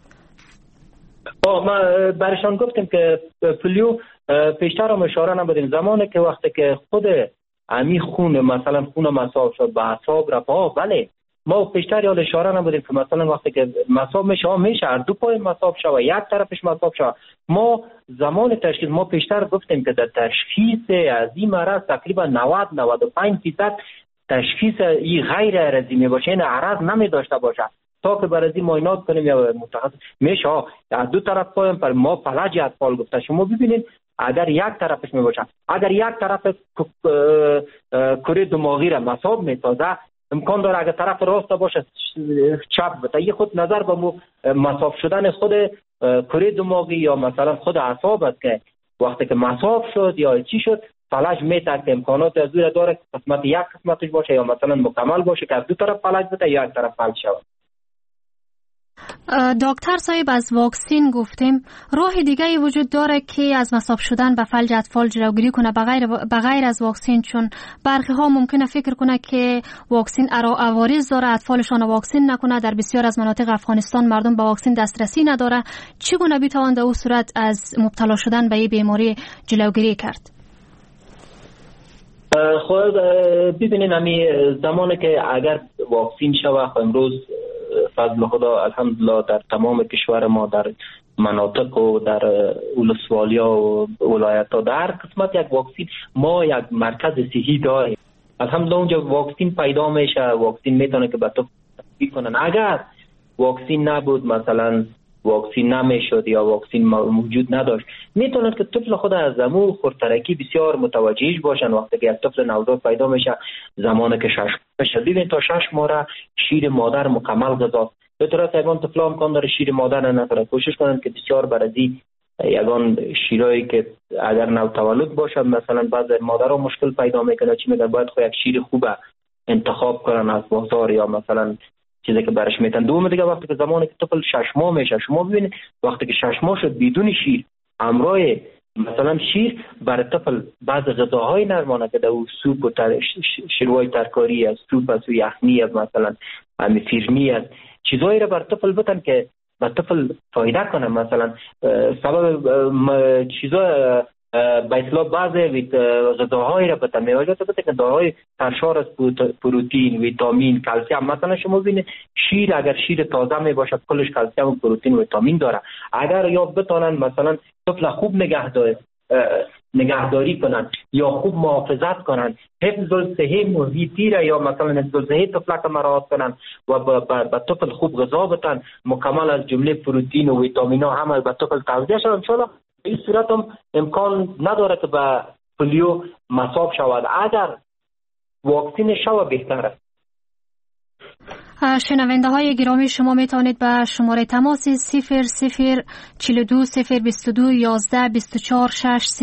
ما برشان گفتم که پولیو پیشتر هم اشاره نبودیم زمانی که وقتی که خود همی خون مثلا خون مصاب شد به اعصاب رفت بله ما پیشتر یاد اشاره نبودیم که مثلا وقتی که مصاب میشه هر دو پای مصاب شد و یک طرفش مصاب شد ما زمان تشخیص ما پیشتر گفتیم که در تشخیص از این مرض تقریبا 90-95% تشخیص این غیر عرضی می باشه این عرض نمی داشته باشه تا که بر از این معاینات کنیم یا متخصص میشه از دو طرف پایم پر ما فلج اطفال گفته شما ببینید اگر یک طرفش می باشه اگر یک طرف کره دماغی را مصاب میسازه امکان داره اگر طرف راست باشه چپ بده یه خود نظر به مصاب شدن خود کره دماغی یا مثلا خود اعصاب است که وقتی که مصاب شد یا چی شد فلج میتونه که امکانات از دور داره قسمت یک قسمتش باشه یا مثلا مکمل باشه که از دو طرف فلج بده یا یک طرف فلج شود. دکتر صاحب از واکسین گفتیم راه دیگه وجود داره که از مصاب شدن به فلج اطفال جلوگیری کنه بغیر از واکسین چون برخی ها ممکنه فکر کنه که واکسین عوارض داره اطفالشان واکسین نکنه در بسیار از مناطق افغانستان مردم به واکسین دسترسی نداره چگونه میتوان در اون صورت از مبتلا شدن به این بیماری جلوگیری کرد؟ خب ببینید همی زمانی که اگر واکسین شوه خب امروز فضل خدا الحمدلله در تمام کشور ما در مناطق و در ولسوالیا و ولایت ها در قسمت یک واکسین ما یک مرکز صحی داریم الحمدلله اونجا واکسین پیدا میشه واکسین میتونه که به تو تطبیق کنن اگر واکسین نبود مثلا واکسین نمیشد یا واکسین موجود نداشت میتونن که طفل خود از زمو خردترکی بسیار متوجهش باشن وقتی که از طفل نوزاد پیدا میشه زمانی که 6 میشه ببین تا 6 ماه شیر مادر مکمل غذاست به طور یگان طفل امکان داره شیر مادر نخوره کوشش کنن که بسیار برازی یگان شیرایی که اگر نو تولد باشه مثلا بعضی مادرها مشکل پیدا میکنه چی میگن باید خو یک شیر خوبه انتخاب کنن از بازار یا مثلا چیزی که برش میتن دوم دیگه وقتی که زمانی که طفل 6 ماه میشه شما ببینید وقتی که 6 ماه شد بدون شیر همراه مثلا شیر برای طفل بعض غذاهای نرمانه که در سوپ و شروع ترکاری است، سوپ است و یخنی است، مثلا فیرنی است، چیزایی را برای طفل بدن که به طفل فایده کنه. مثلا سبب چیزا به اصطلاح بعض غذاهای را بدن، میوه‌جات بدن که دارای سرشار از پروتئین، ویتامین، کلسیم. مثلا شما ببینید شیر، اگر شیر تازه می باشد کلش کلسیم و پروتئین و ویتامین داره. اگر یا بتونن مثلا طفل خوب نگهداری کنن یا خوب محافظت کنن، حفظ الصحه محیطی را یا مثلا حفظ الصحه طفل را مراعات کنن و به طفل خوب غذا بدن مکمل از جمله پروتئین و ویتامین ها همه به طفل توزیع شود، ان شاء الله به این صورت هم امکان نداره که به پولیو مصاب شود. اگر واکسین شود بهتر است. شنونده های گرامی، شما می توانید به شماره تماس 0042 022 11 24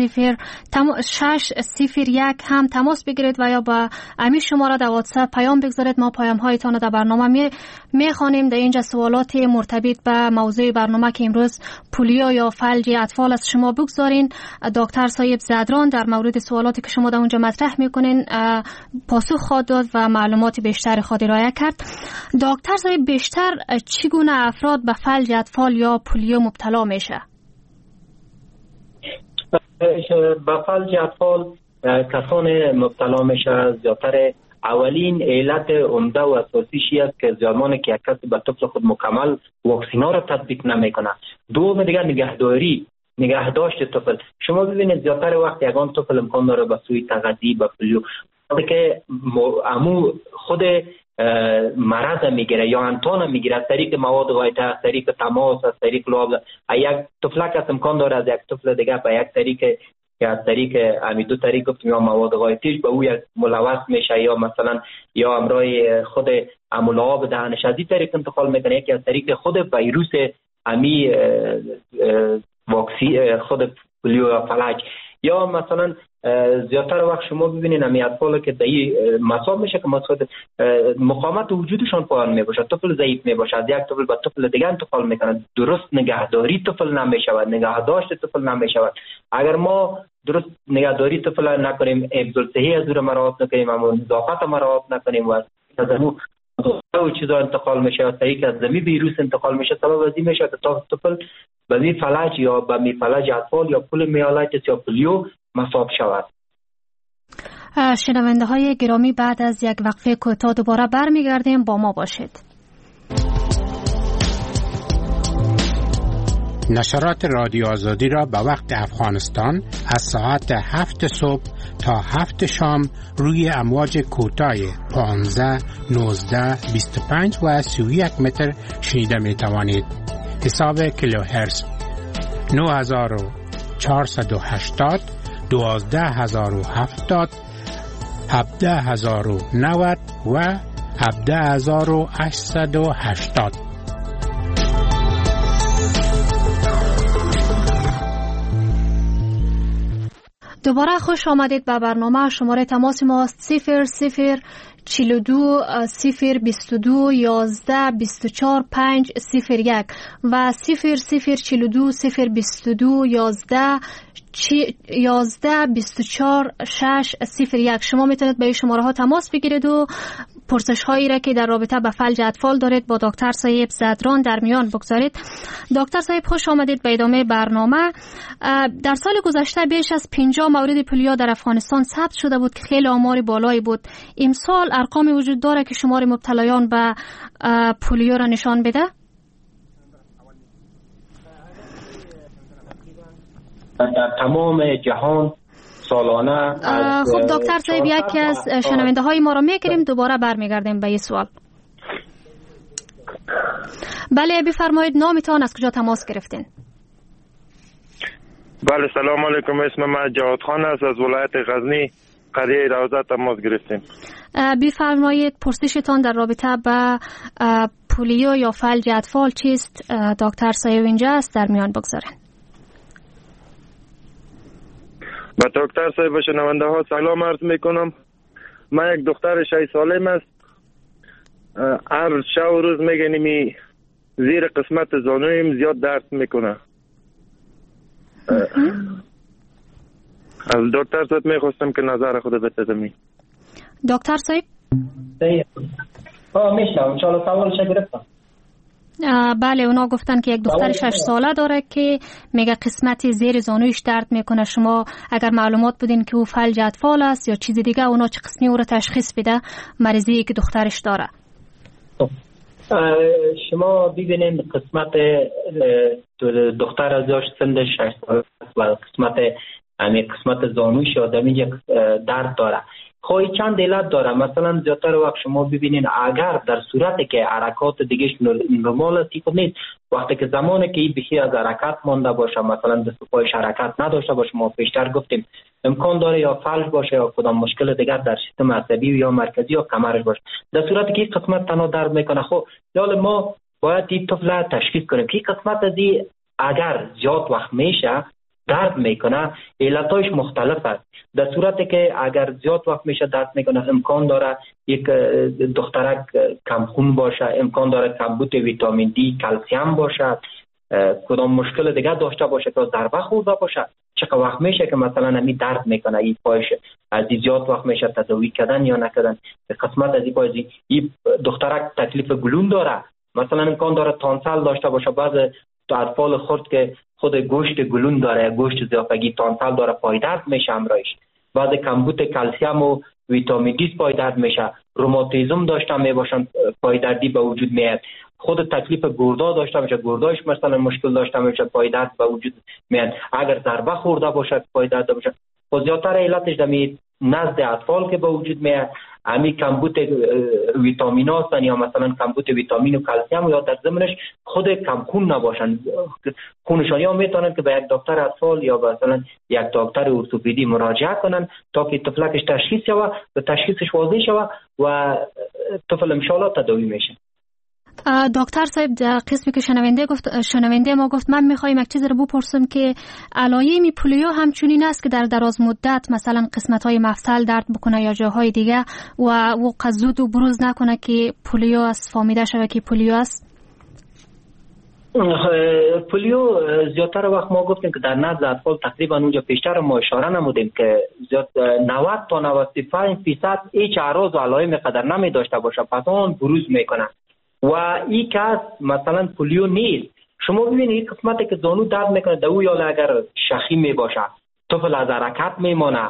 601 هم تماس بگیرید و یا به امی شماره در واتساپ پیام بگذارید. ما پیام هایتان در برنامه می خوانیم. در اینجا سوالات مرتبط به موضوع برنامه که امروز پولیو یا فلج اطفال است شما بگذارین. دکتر صاحب زدران در مورد سوالاتی که شما در اونجا مطرح میکنین پاسخ خواهد داد و معلومات بیشتر خود ارائه کرد. دکتر صاحب، بیشتر چگونه افراد به فلج اطفال یا پولیو مبتلا میشه؟ به فلج اطفال کسان مبتلا میشه زیادتر اولین علت عمده و اساسیشی است که زمانی که یک کسی به طفل خود مکمل واکسینا را تطبیق نمیکنه. دوم دیگر نگهداشت طفل. شما ببینید زیادتر وقت یگان طفل امکان داره به سوی تغذیه به پولیو که امو خود مرض میگیره یا انتان میگیره از طریق مواد غایطه، از طریق تماس، از طریق لعاب. یک طفلک از امکان داره از یک طفل دیگه به یک طریق که از طریق دو طریق گفتیم یا مواد غایطی به او یک ملوث میشه یا مثلا یا امرای خود لعاب دهنش از این طریق انتقال میکنه، یکی از طریق خود ویروس واکسین خود پولیو یا فلج. یا مثلا زیادتر وقت شما ببینید امی اطفال که دایی مصاب میشه که مسئله مقاومت وجودشان پایان میباشه، طفل ضعیف میباشه، از یک طفل به طفل دیگه انتقال میکنه، درست نگهداری طفل نمیشود، نگهداشت طفل نمیشود. اگر ما درست نگهداری طفل نکنیم، حفظ الصحه از او مراعات نکنیم، اما نظافت مراعات نکنیم و از او چیزا انتقال میشه، از طریق از زمین ویروس انتقال میشه، سبب از این میشه که طفل به می فلج یا به می فلج اطفال یا پولیومیالیتیس یا پولیو مصاب شود. شنونده های گرامی، بعد از یک وقفه کوتاه دوباره برمیگردیم، با ما باشید. نشرات رادیو آزادی را به وقت افغانستان از ساعت 7 صبح تا 7 شام روی امواج کوتاه 15 19 25 و 31 متر شنیده می توانید. حساب کیلوهرتز 9480 12070 17090 و 17880. دوباره خوش آمدید به برنامه. شماره تماس ماست 0042 022 11 24 501 و 0042 022 11 24 601. شما میتونید به این شماره ها تماس بگیرید و پرسش هایی را که در رابطه با فلج اطفال دارید با دکتر صاحب زدران در میان بگذارید. دکتر صاحب خوش آمدید به ادامه برنامه. در سال گذشته بیش از 50 مورد پولیو در افغانستان ثبت شده بود که خیلی آمار بالایی بود. امسال ارقامی وجود داره که شمار مبتلایان به پولیو را نشان بده؟ در تمام جهان سالانه خب دکتر صاحب، یکی از شنونده های ما را میگیریم، دوباره برمیگردیم به این سوال. بله بفرمایید، نامتان، از کجا تماس گرفتین؟ بله سلام علیکم، اسم من جواد خان است، از ولایت غزنی قریه روضه تماس گرفتیم. بفرمایید پرسشتان در رابطه با پولیو یا فلج اطفال چیست؟ دکتر صاحب اینجا است، در میان بگذارن. با دکتر صاحب و شنونده ها سلام عرض میکنم. من یک دختر 6 سالم است. هر شب و روز میگنیمی زیر قسمت زانویم زیاد درد میکنه. از دکتر صاحب میخواستم که نظر خود بتدمی. دکتر صاحب میشنم ان شاء الله سوالش گرفتم. بله اونا گفتن که یک دختر 6 ساله داره که میگه قسمت زیر زانویش درد میکنه. شما اگر معلومات بدین که او فلج اطفال است یا چیز دیگه، اونا چه قسمی او رو تشخیص بده مریضی که دخترش داره؟ شما ببینید قسمت دختر از یاش سن 6 ساله و قسمت زانویش آدمی یک درد داره. خواهی چند علت داره. مثلا زیادتر وقت شما ببینین اگر در صورتی که حرکات دیگه نرمال است خود نیست، وقتی که زمانی که این بخی از حرکت مانده باشه، مثلا دست و پایش حرکت نداشته باشه، ما پیشتر گفتیم امکان داره یا فلج باشه یا کدام مشکل دیگر در سیستم عصبی یا مرکزی یا کمرش باشه. در صورتی که این قسمت تنها درد میکنه، خب یال ما باید این طفل تشخیص کنیم که قسمت از این اگر زیاد وقت میشه درد میکنه، علتایش مختلف است. در صورتی که اگر زیاد وقت میشه درد میکنه، امکان داره یک دخترک کمخون باشه، امکان داره کمبود ویتامین دی، کلسیم باشه، کدام مشکل دیگه داشته باشه که ضربه خورده باشه. چقدر وقت میشه که مثلا همین درد میکنه، این پایش از زیاد وقت میشه تداوی کردن یا نکردن. قسمت از این پای این دخترک تکلیف گلون داره، مثلا امکان داره تانسل داشته باشه. بعض اطفال خرد که خود گوشت گلون داره، گوشت ضیافگی تانسل داره، پای درد میشه امرایش. بعد کمبود کلسیم و ویتامین دی پای درد میشه. روماتیسم داشته میباشن، پای دردی به وجود میاد. خود تکلیف گردا داشته باشه، گرداش مثلا مشکل داشته باشه، پای درد به وجود میاد. اگر ضربه خورده باشه پای درد باشه. خود زیادتر علتش دمی نزد اطفال که به وجود میاد، همین کمبود ویتامین هستن یا مثلا کمبود ویتامین و کلسیم، یا در ضمنش خود کمخون نباشن. خونشانی ها میتونن که به یک دکتر اطفال یا مثلا یک دکتر ارتوپدی مراجعه کنن تا که طفلکش تشخیص شود و تشخیصش واضح شود و طفل ان شاء الله تداوی میشه. دکتر صاحب در قسمی که شنونده ما گفت، من میخوایم یک چیز رو بپرسم که علائم پولیو همچنین است که در دراز مدت مثلا قسمت‌های مفصل درد بکنه یا جاهای دیگه و زود و بروز نکنه که پولیو است، فهمیده شود که پولیو است؟ پولیو زیادتر وقت ما گفتیم که در نزد اطفال تقریبا اونجا پیشتر ما اشاره نمودیم که 90 تا 95% هیچ اعراض و علائم قدر نمی داشته باشه، پس اون بروز میکنه و این کس مثلا پولیو نیست. شما ببینید قسمتی که زانو درد میکنه دو یا اگر شخی می باشه، طفل از حرکت میمانه.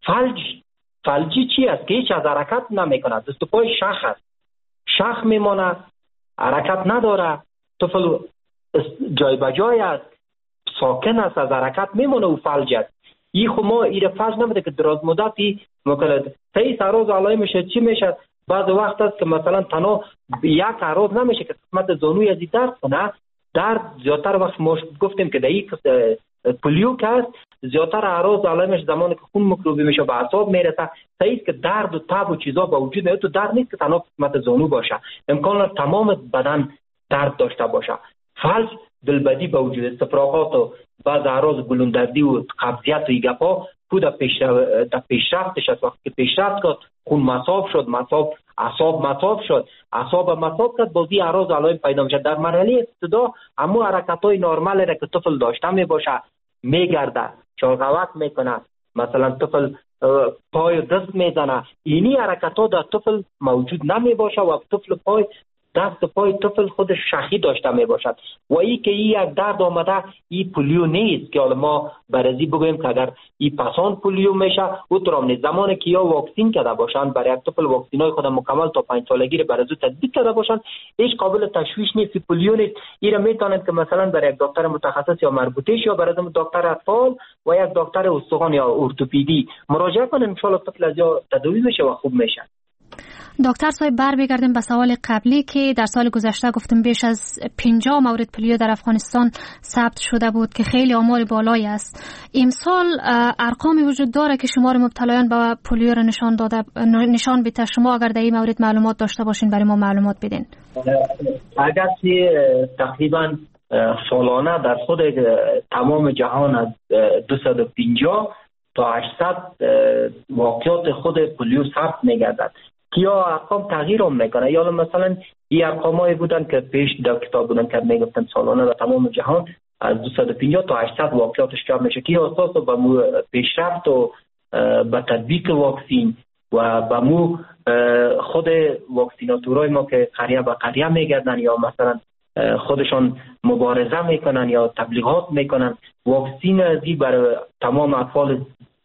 فلجی چی است که هیچ از حرکت نمیکنه، دست و پای شخ است، شخ میمانه، حرکت نداره، طفل جای بجای است، ساکن است، از حرکت میمانه و فلج است. این خب ما ایره فلج نمیده که دراز مدتی مکلد تی سراز علای میشه. چی میشه؟ بعض وقت است که مثلا تنها یک اعراض نمیشه که قسمت زانوی از درد کنه. درد زیادتر وقت ما گفتیم که در این پولیو که است زیادتر اعراض علائمش زمانی که خون مکروبی میشه به اعصاب میرسه. صحیح که درد و تب و چیزا با وجود میاد. تو درد نیست که تنها قسمت زانو باشه، امکان تمام بدن درد داشته باشه. فلج دلبدی با وجود استفراغات و بعض اعراض گلوندردی و قبضیت و ایگپا خود در پیشرفتش است. وقتی که پیشرفت کرد خون مصاب شد، اعصاب مصاب شد، اعصاب مصاب کرد، بازی اعراض علائم پیدا میشه. در مرحله ابتدا اما حرکت‌های نرمال را که طفل داشته میباشه، میگرده، چاقوک میکنه، مثلا طفل پای و دست میزنه، اینی حرکت‌ها در طفل موجود نمیباشه و طفل پای دست و پای طفل خودش شخی داشته می باشد و این که این یک درد آمده این پولیو نیست که حالا ما برازی بگویم که اگر این پسان پولیو میشه او طرام نیست. زمانی که یا واکسین کرده باشند برای یک طفل واکسینای خود مکمل تا 5 سالگی رو برازو تطبیق کرده باشند، هیچ قابل تشویش نیست، پولیو نیست. این را میتونند که مثلا برای یک دکتر متخصص یا مربوطه یا برای دکتر اطفال و یک دکتر استخوان یا ارتوپدی مراجعه کنند، ان شاء الله طفل از یا تداوی میشه و خوب میشه. دکتر صاحب برمیگردیم به سوال قبلی که در سال گذشته گفتم بیش از 50 مورد پولیو در افغانستان ثبت شده بود که خیلی آمار بالایی است. امسال ارقامی وجود داره که شمار مبتلایان به پولیو را نشان بده. شما اگر در این مورد معلومات داشته باشین برای ما معلومات بدین. اگرچه تقریبا سالانه در خود تمام جهان از 250 تا 800 واقعات خود پولیو ثبت می‌گردد که یا ارقام تغییر هم میکنه یا مثلا این ارقامایی بودن که پیش در کتاب بودن که میگفتن سالانه در تمام جهان از 250 تا 800 واقعاتش کم میشه که اساس به پیشرفت و به تطبیق واکسین و به مو خود واکسیناتورای ما که قریه به قریه میگردن یا مثلا خودشان مبارزه میکنن یا تبلیغات میکنن، واکسین ازی برای تمام اطفال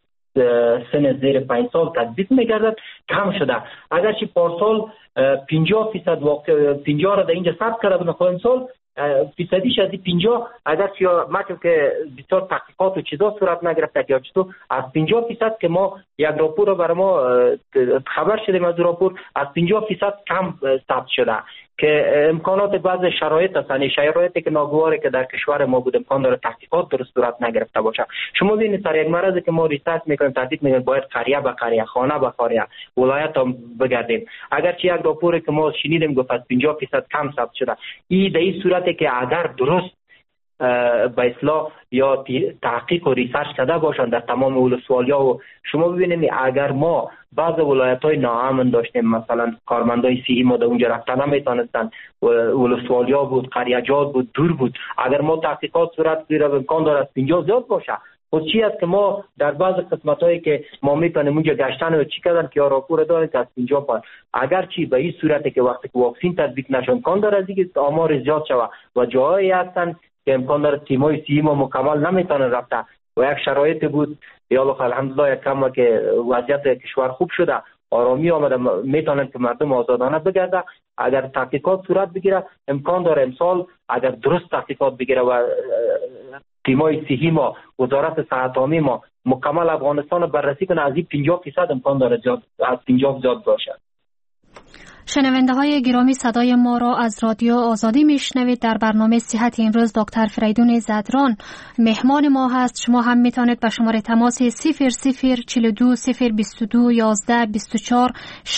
سن زیر 5 سال تطبیق میگردد کم شده. اگرچه پارسال 50% را در اینجا ثبت کرده بود، امسال فیصدیش از 50 اگرچه مطلب که بسیار تحقیقات و چیزا صورت نگرفته یا چطور از 50% که ما یک راپور برای ما خبر شدیم از راپور از 50% کم ثبت شده که امکانات بعض شرایط هستن، شرایطی که ناگواره که در کشور ما بود امکان داره تحقیقات درست صورت نگرفته باشه. شما ببینید سر یک مرضی که ما ریسرچ میکنیم تحقیق میکنیم باید قریه به قریه، خانه به خانه، ولایت هم بگردیم. اگرچه یک راپوری که ما شنیدیم گفت از 50% کم ثبت شده، این در این صورتی که اگر درست به اصلاح یا تحقیق و ریسرچ کرده باشند در تمام ولسوالیا و شما ببینید اگر ما بعض ولایت‌های ناامن داشتیم، مثلا کارمندای صحی ما در اونجا رفتن نمیتونستن، ولسوالیا بود، قریه‌جات بود، دور بود، اگر ما تحقیقات صورت بگیره امکان داره از 50 زیاد باشه. خود چی است که ما در بعض قسمت‌هایی که ما میتونیم اونجا گشتن و چی کردن که راپور داریم که از 50 پس اگر چی به این صورتی که وقتی که واکسین تطبیق نشه امکان داره از اینکه آمار زیاد شود و جاهایی هستن که امکان داره تیمای صحی ما مکمل نمیتونن رفته و یک شرایط بود یا الله الحمدلله یک کم که وضعیت کشور خوب شده، آرامی آمده، میتونن که مردم آزادانه بگرده. اگر تحقیقات صورت بگیره امکان داره امسال اگر درست تحقیقات بگیره و تیمای صحی ما، وزارت صحت عامه ما مکمل افغانستان بررسی کنه از این 50% امکان داره زیاد از 50 زیاد باشه. شنونده های گرامی، صدای ما را از رادیو آزادی میشنوید. در برنامه صحت امروز دکتر فریدون زدران مهمان ما هست. شما هم میتونید به شماره تماس 0042 022 11 24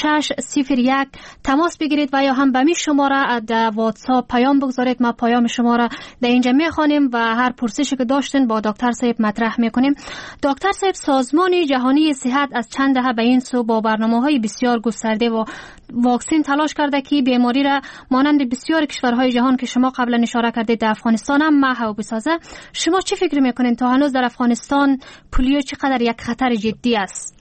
601 تماس بگیرید و یا هم به می شماره در واتساپ پیام بگذارید. ما پیام شما را در اینجا میخوانیم و هر پرسشی که داشتین با دکتر صاحب مطرح میکنیم. دکتر صاحب، سازمان جهانی صحت از چند دهه به این سو با برنامه‌های بسیار گسترده و واکسین تلاش کرده که بیماری را مانند بسیار کشورهای جهان که شما قبلا اشاره کردید در افغانستان هم محو بسازه. شما چه فکر میکنین تا هنوز در افغانستان پولیو چقدر یک خطر جدی است؟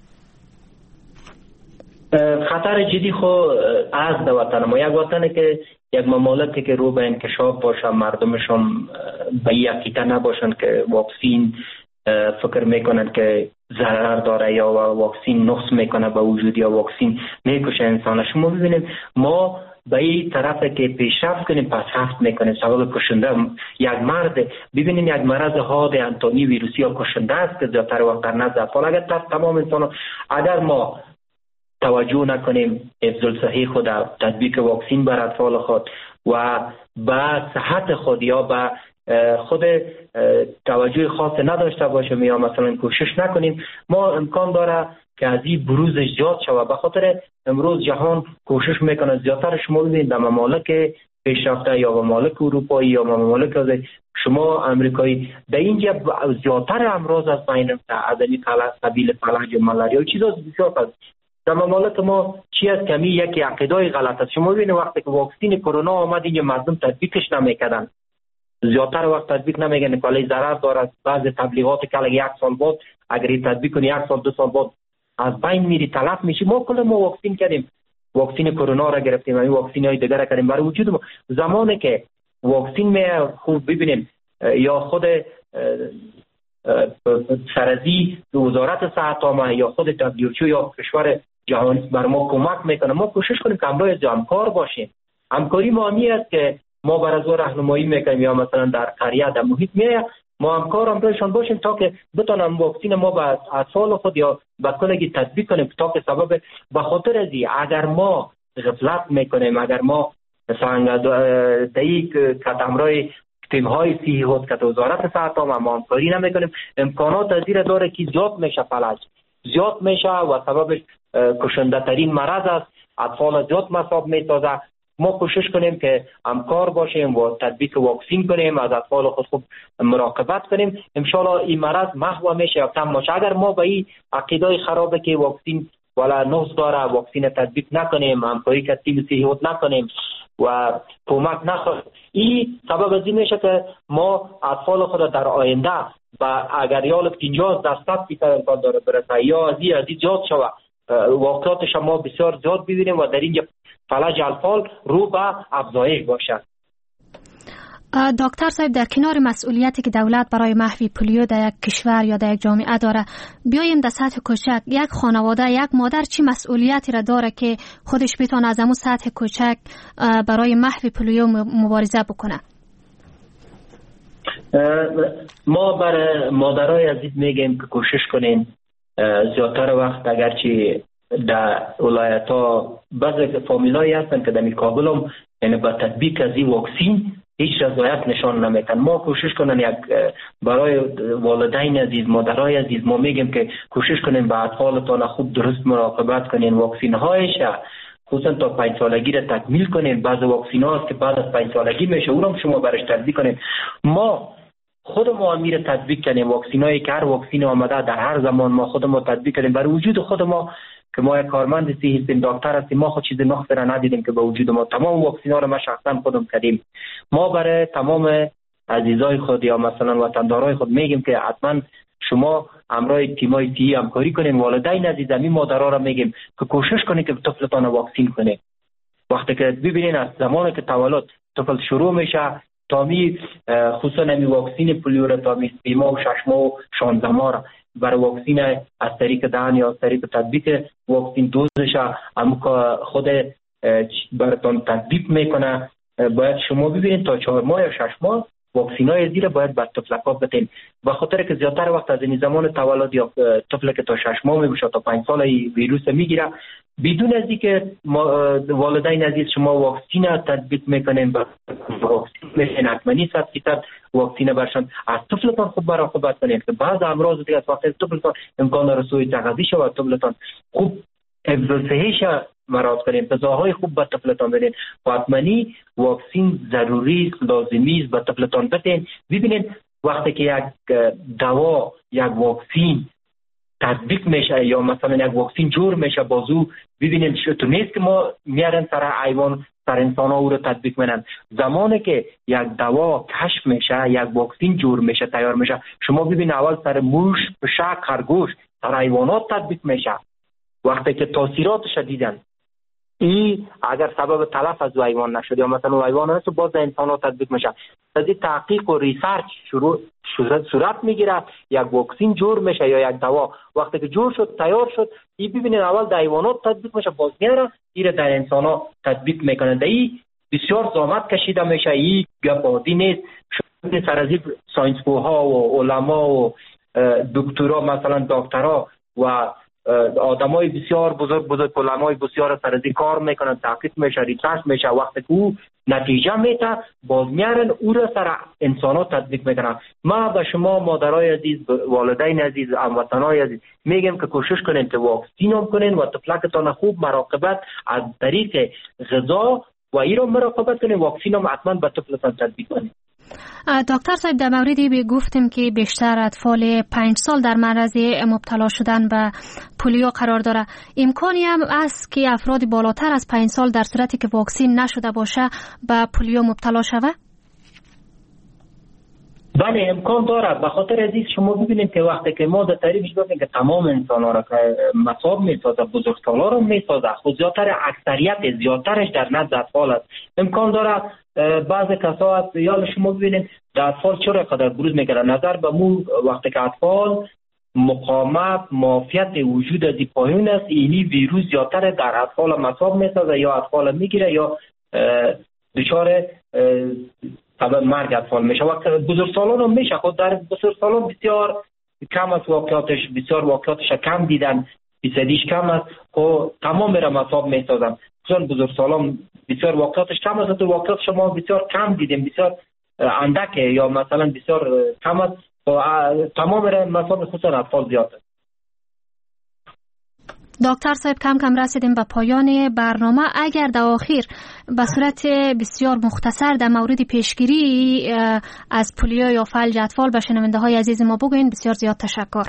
خطر جدی خو از در وطن ما، یک وطنی که یک مملکتی که رو به انکشاف باشه، مردمشون به این عقیده نباشن که واکسین فکر میکنن که ضرر داره یا واکسین نقص میکنه به وجود یا واکسین میکشه انسان. شما ببینید ما به این طرف که پیشرفت کنیم پیشرفت میکنیم سبب کشنده یک مرد، ببینید یک مرض حاد انتانی ویروسی یا کشنده است که زیادتر وقت در نزد اطفال اگر تمام انسان اگر ما توجه نکنیم حفظ الصحه خود، تطبیق واکسین بر اطفال خود و به صحت خود یا به خود توجه خاص نداشته باشیم یا مثلا کوشش نکنیم، ما امکان داره که از این بروز زیاد شود. به خاطر امروز جهان کوشش میکنه زیادتر. شما ببینید در ممالک پیشرفته یا ممالک اروپایی یا ممالک شما امریکایی در اینجا زیادتر امراض از بین رفته، از این قبیل فلج و ملاریا و چیزا بسیار است. در ممالک ما چی است کمی یکی عقیده‌ای غلط است. شما ببینید وقتی که واکسن کرونا آمد اینجا مردم تطبیقش نمیکردن، زیادتر وقت تطبیق نمیگن که علی ضرر داره. بعض تبلیغات که یک سال بعد اگر تطبیق کنی 1 سال 2 سال بعد از بین میری، تلف میشی. ما کل ما واکسن کردیم، واکسن کرونا را گرفتیم، این واکسن های دیگر را کردیم برای وجود ما. زمانی که واکسن می خوب ببینیم یا خود سرزی وزارت صحت عامه یا خود WHO یا کشور جهانی بر ما کمک میکنه، ما کوشش کنیم که همکار باشیم. همکاری ما است که ما برای از راهنمایی میکنیم یا مثلا در قریه در محیط میایه ما همکارشان باشیم تا که بتونم واکسن ما به اطفال خود یا به کلگی تطبیق کنیم، تا که سبب به خاطر از اگر ما غفلت میکنیم، اگر ما مثلا دایی کدامرای تیم های صحی خود که وزارت صحت عامه ما همکاری نمیکنیم، امکانات از این داره که زیاد میشه، فلج زیاد میشه و سببش کشنده ترین مرض است، اطفال زیاد مصاب میسازه. ما کوشش کنیم که همکار باشیم و تطبیق واکسن کنیم، از اطفال خود خوب مراقبت کنیم، ان شاء الله این مرض محو میشه یا کم میشه. اگر ما به این عقیده خرابه که واکسن ولا نقص داره، واکسن تطبیق نکنیم، همکاری که تیم صحی نکنیم و کمک نخواهد. این سبب از این میشه که ما اطفال خود در آینده و اگر یالت 50% امکان داره برسه یا از این زیاد شود واقعاتش ما بسیار زیاد ببینیم و در اینجا فلج اطفال رو به افزایش باشد. دکتر صاحب، در کنار مسئولیتی که دولت برای محو پولیو در یک کشور یا در یک جامعه داره، بیایم در سطح کوچک یک خانواده، یک مادر چی مسئولیتی را داره که خودش بتونه از همون سطح کوچک برای محو پولیو مبارزه بکنه؟ ما برای مادرای عزیز میگیم که کوشش کنین زیادتر وقت، اگرچه در ولایت ها بعضی فامیلایی هستن که در کابل هم یعنی با تطبیق از این واکسین هیچ رضایت نشان نمیتن. ما کوشش کنن یک برای والدین عزیز، مادرای عزیز ما میگیم که کوشش کنین با اطفالتان خوب درست مراقبت کنین، واکسین هایش خصوصا تا 5 سالگی را تکمیل کنین. بعض واکسین ها هست که بعد از 5 سالگی میشه، اون هم شما برش تطبیق کنین. ما خود ما امیر تطبیق کنیم واکسین هایی که هر واکسین آمده در هر زمان ما خود ما تطبیق کنیم برای وجود خود ما که ما یک کارمند صحی هستیم، دکتر هستیم، ما خود چیز نقص را ندیدیم که به وجود ما تمام واکسین ها را ما شخصا خودم کردیم. ما برای تمام عزیزای خود یا مثلا وطندارای خود میگیم که حتما شما همراه تیمای صحی همکاری کنین. والدین عزیز همین مادرها را میگیم که کوشش کنین که طفلتان واکسین کنین. وقتی که ببینین از زمانی که تولد طفل شروع میشه تا می خصوصا می واکسین پولیو را تا می 3 ماه و 6 ماه و 16 ماه را برای واکسین از طریق دهن یا از طریق تطبیق واکسین دوزش هم خود براتون تطبیق میکنه. باید شما ببینید تا 4 ماه یا 6 ماه واکسین های زیر باید بر طفلکا بتین. و خاطر که زیادتر وقت از این زمان تولد یا طفل که تا 6 ماه میشه تا 5 سال ویروس میگیره بدون از اینکه والدین عزیز شما واکسین تطبیق میکنین و واکسین میشن حتماً 100% واکسین برشان از طفلتان خوب مراقبت کنین که بعض امراض دیگه از وقتی طفلتان امکان داره سوء تغذیه شود طفلتان خوب حفظ صحیش مراعات کنین، غذاهای خوب به طفلتان بدین و حتماً واکسین ضروری لازمی است به طفلتان بدین. ببینید وقتی که یک دوا یک واکسین تطبیق میشه یا مثلا یک واکسین جور میشه بازو ببینید تو نیست که ما میارن سر حیوان سر انسان ها او رو تطبیق میکنن. زمانی که یک دوا کشف میشه یک واکسین جور میشه تیار میشه شما ببین اول سر موش، پشک، خرگوش سر حیوانات تطبیق میشه. وقتی که تاثیراتش دیدن این اگر سبب تلف از حیوان نشد یا مثلا حیوان هست باز انسان ها تطبیق میشه. از تحقیق و ریسرچ صورت میگیره، یک واکسین جور میشه یا یک دوا وقتی که جور شد تیار شد این ببینید اول در حیوانات تطبیق میشه باز میاره این در انسان ها تطبیق میکنه. این بسیار زحمت کشیده میشه، این گپ عادی نیست. شما سر از ساینسپوها و علما و دکترا مثلا دکترها و آدمای بسیار بزرگ علمای بسیار سر از کار میکنن، تحقیق میشه، ریسرچ میشه. وقتی که او نتیجه میده باز میارن او را سر انسان ها تطبیق میکنن. ما به شما مادرای عزیز، والدین عزیز، هموطنای عزیز میگم که کوشش کنین که واکسین هم کنین و طفلکتان خوب مراقبت از طریق غذا و این را مراقبت کنین. واکسین هم حتما به طفلتان تطبیق کنین. دکتر صاحب در موردی گفتیم که بیشتر اطفال 5 سال در معرض مبتلا شدن به پولیو قرار داره. امکانی هم است که افراد بالاتر از 5 سال در صورتی که واکسین نشده باشه به پولیو مبتلا شود؟ بله امکان داره. به خاطر عزیز شما ببینید که وقتی که ما در تعریفش گفتیم که تمام انسان ها را که مصاب میسازه بزرگسالا را میسازه خود زیادتر اکثریت زیادترش در نزد اطفال است. امکان داره بعض کسا هست یا شما ببینید در اطفال چرا قدر بروز میکنه نظر به مو وقتی که اطفال مقاومت معافیت وجود از پایین است اینی ویروس زیادتر در اطفال مصاب میسازه یا اطفال میگیره یا دچار سبب مرگ اطفال میشه. وقت بزرگسالان هم میشه خود در بزرگسالان بسیار کم است واقعاتش، بسیار واقعاتش کم دیدن، فیصدیش کم است و تمام را مصاب میسازن. خصوصا بزرگسالان بسیار واقعاتش کم است و واقعات شما بسیار کم دیدیم، بسیار اندکه یا مثلا بسیار کم است و تمام را مصاب خصوصا اطفال زیاد است. دکتر صاحب کم کم رسیدیم به پایان برنامه. اگر در آخر به صورت بسیار مختصر در مورد پیشگیری از پولیو یا فلج اطفال به شنونده های عزیز ما بگوین بسیار زیاد تشکر.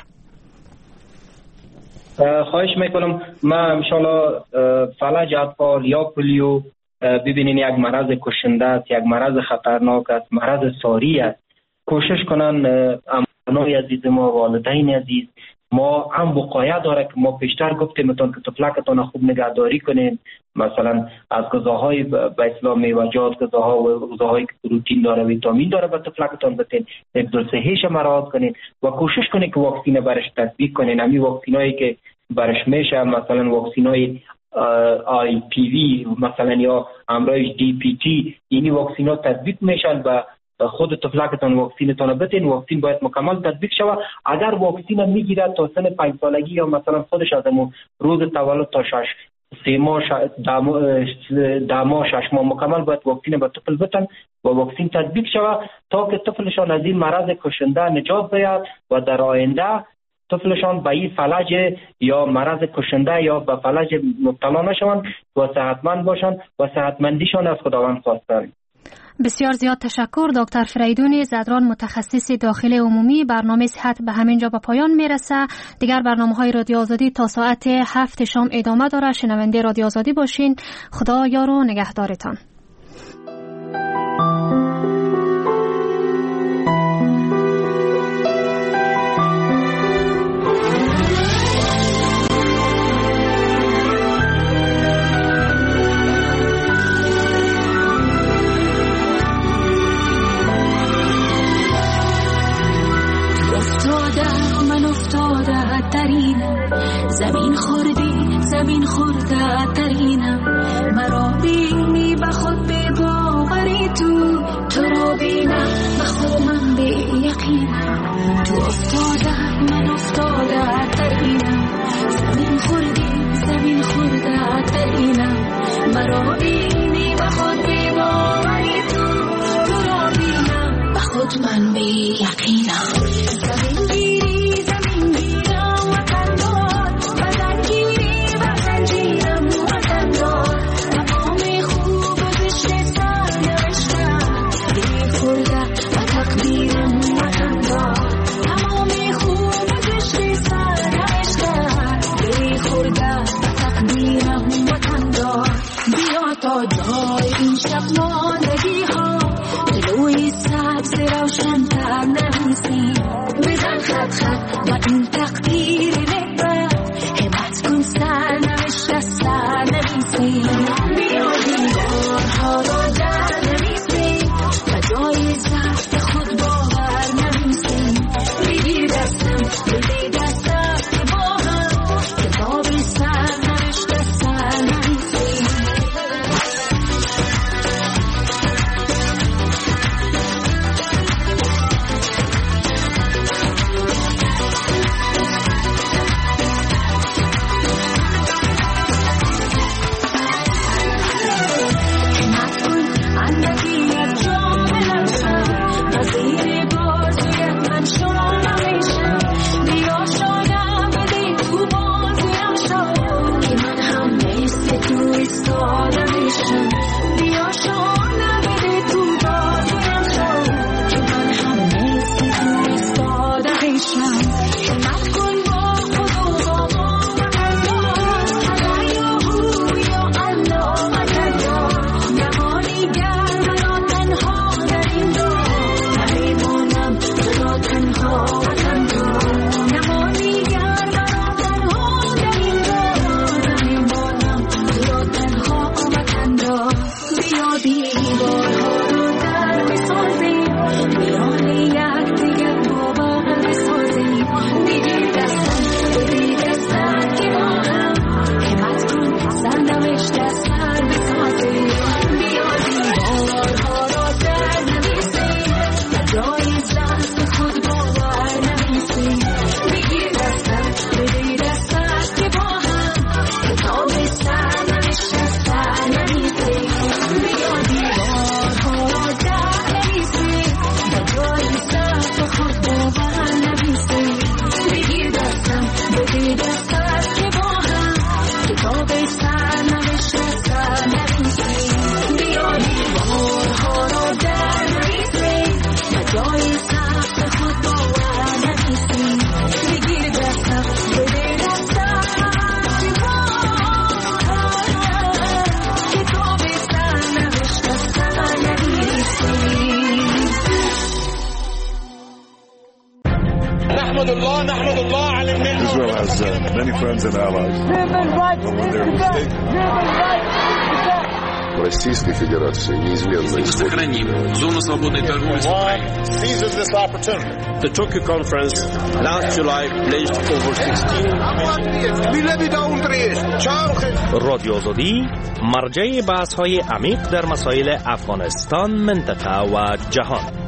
خواهش میکنم. من انشالله فلج اطفال یا پولیو ببینین یک مرض کشنده است، یک مرض خطرناک است، مرض ساری است. کوشش کنن امانای عزیز ما، والدین عزیز ما هم وقایه داره که ما پیشتر گفتیم میتون که طفلکتون خوب نگهداری کنین، مثلا از غذاهای به اسلام میوه‌جات، غذاهایی که پروتئین داره، ویتامین داره به طفلکتون بدین، حفظ صحیش مراعات کنین و کوشش کنین که واکسین برش تطبیق کنین. همین واکسینایی که برش میشه، مثلا واکسینای آی پی وی مثلا یا امرایش دی پی تی، اینی واکسینا تطبیق میشن و خود طفلکتان واکسینتان بدین. واکسین باید مکمل تطبیق شود. اگر واکسین میگیره تا سن 5 سالگی یا مثلا خودش از روز تولد تا 3 ماه 10 ماه 6 ماه مکمل باید واکسین به طفل بدن و واکسین تطبیق شود تا که طفلشان از این مرض کشنده نجات بیاد و در آینده طفلشان به این فلج یا مرض کشنده یا به فلج مبتلا نشوند و صحتمند باشند و صحتمندیشان از خداوند خواستند. بسیار زیاد تشکر. دکتر فریدون زدران، متخصص داخل عمومی. برنامه صحت به همین جا به پایان میرسه. دیگر برنامه‌های رادیو آزادی تا ساعت 7 شام ادامه داره. شنونده رادیو آزادی باشین. خدا یار و نگهدارتان. زمین خورده ترینم، مرا بینی به خود به باوری، تو را بینم به خود من به یقینم. تو افتاده من افتاده ترینم، زمین خورده ترینم، مرا بینی به خود به باوری، تو را بینم به خود من به یقینم. Israel has many friends and allies. Российской Федерации неизменно сохраним зону свободной торговли с Украиной. The Tokyo Conference last July pledged over 16 رادیو آزادی مرجع بحث‌های عمیق در مسائل افغانستان، منطقه و جهان.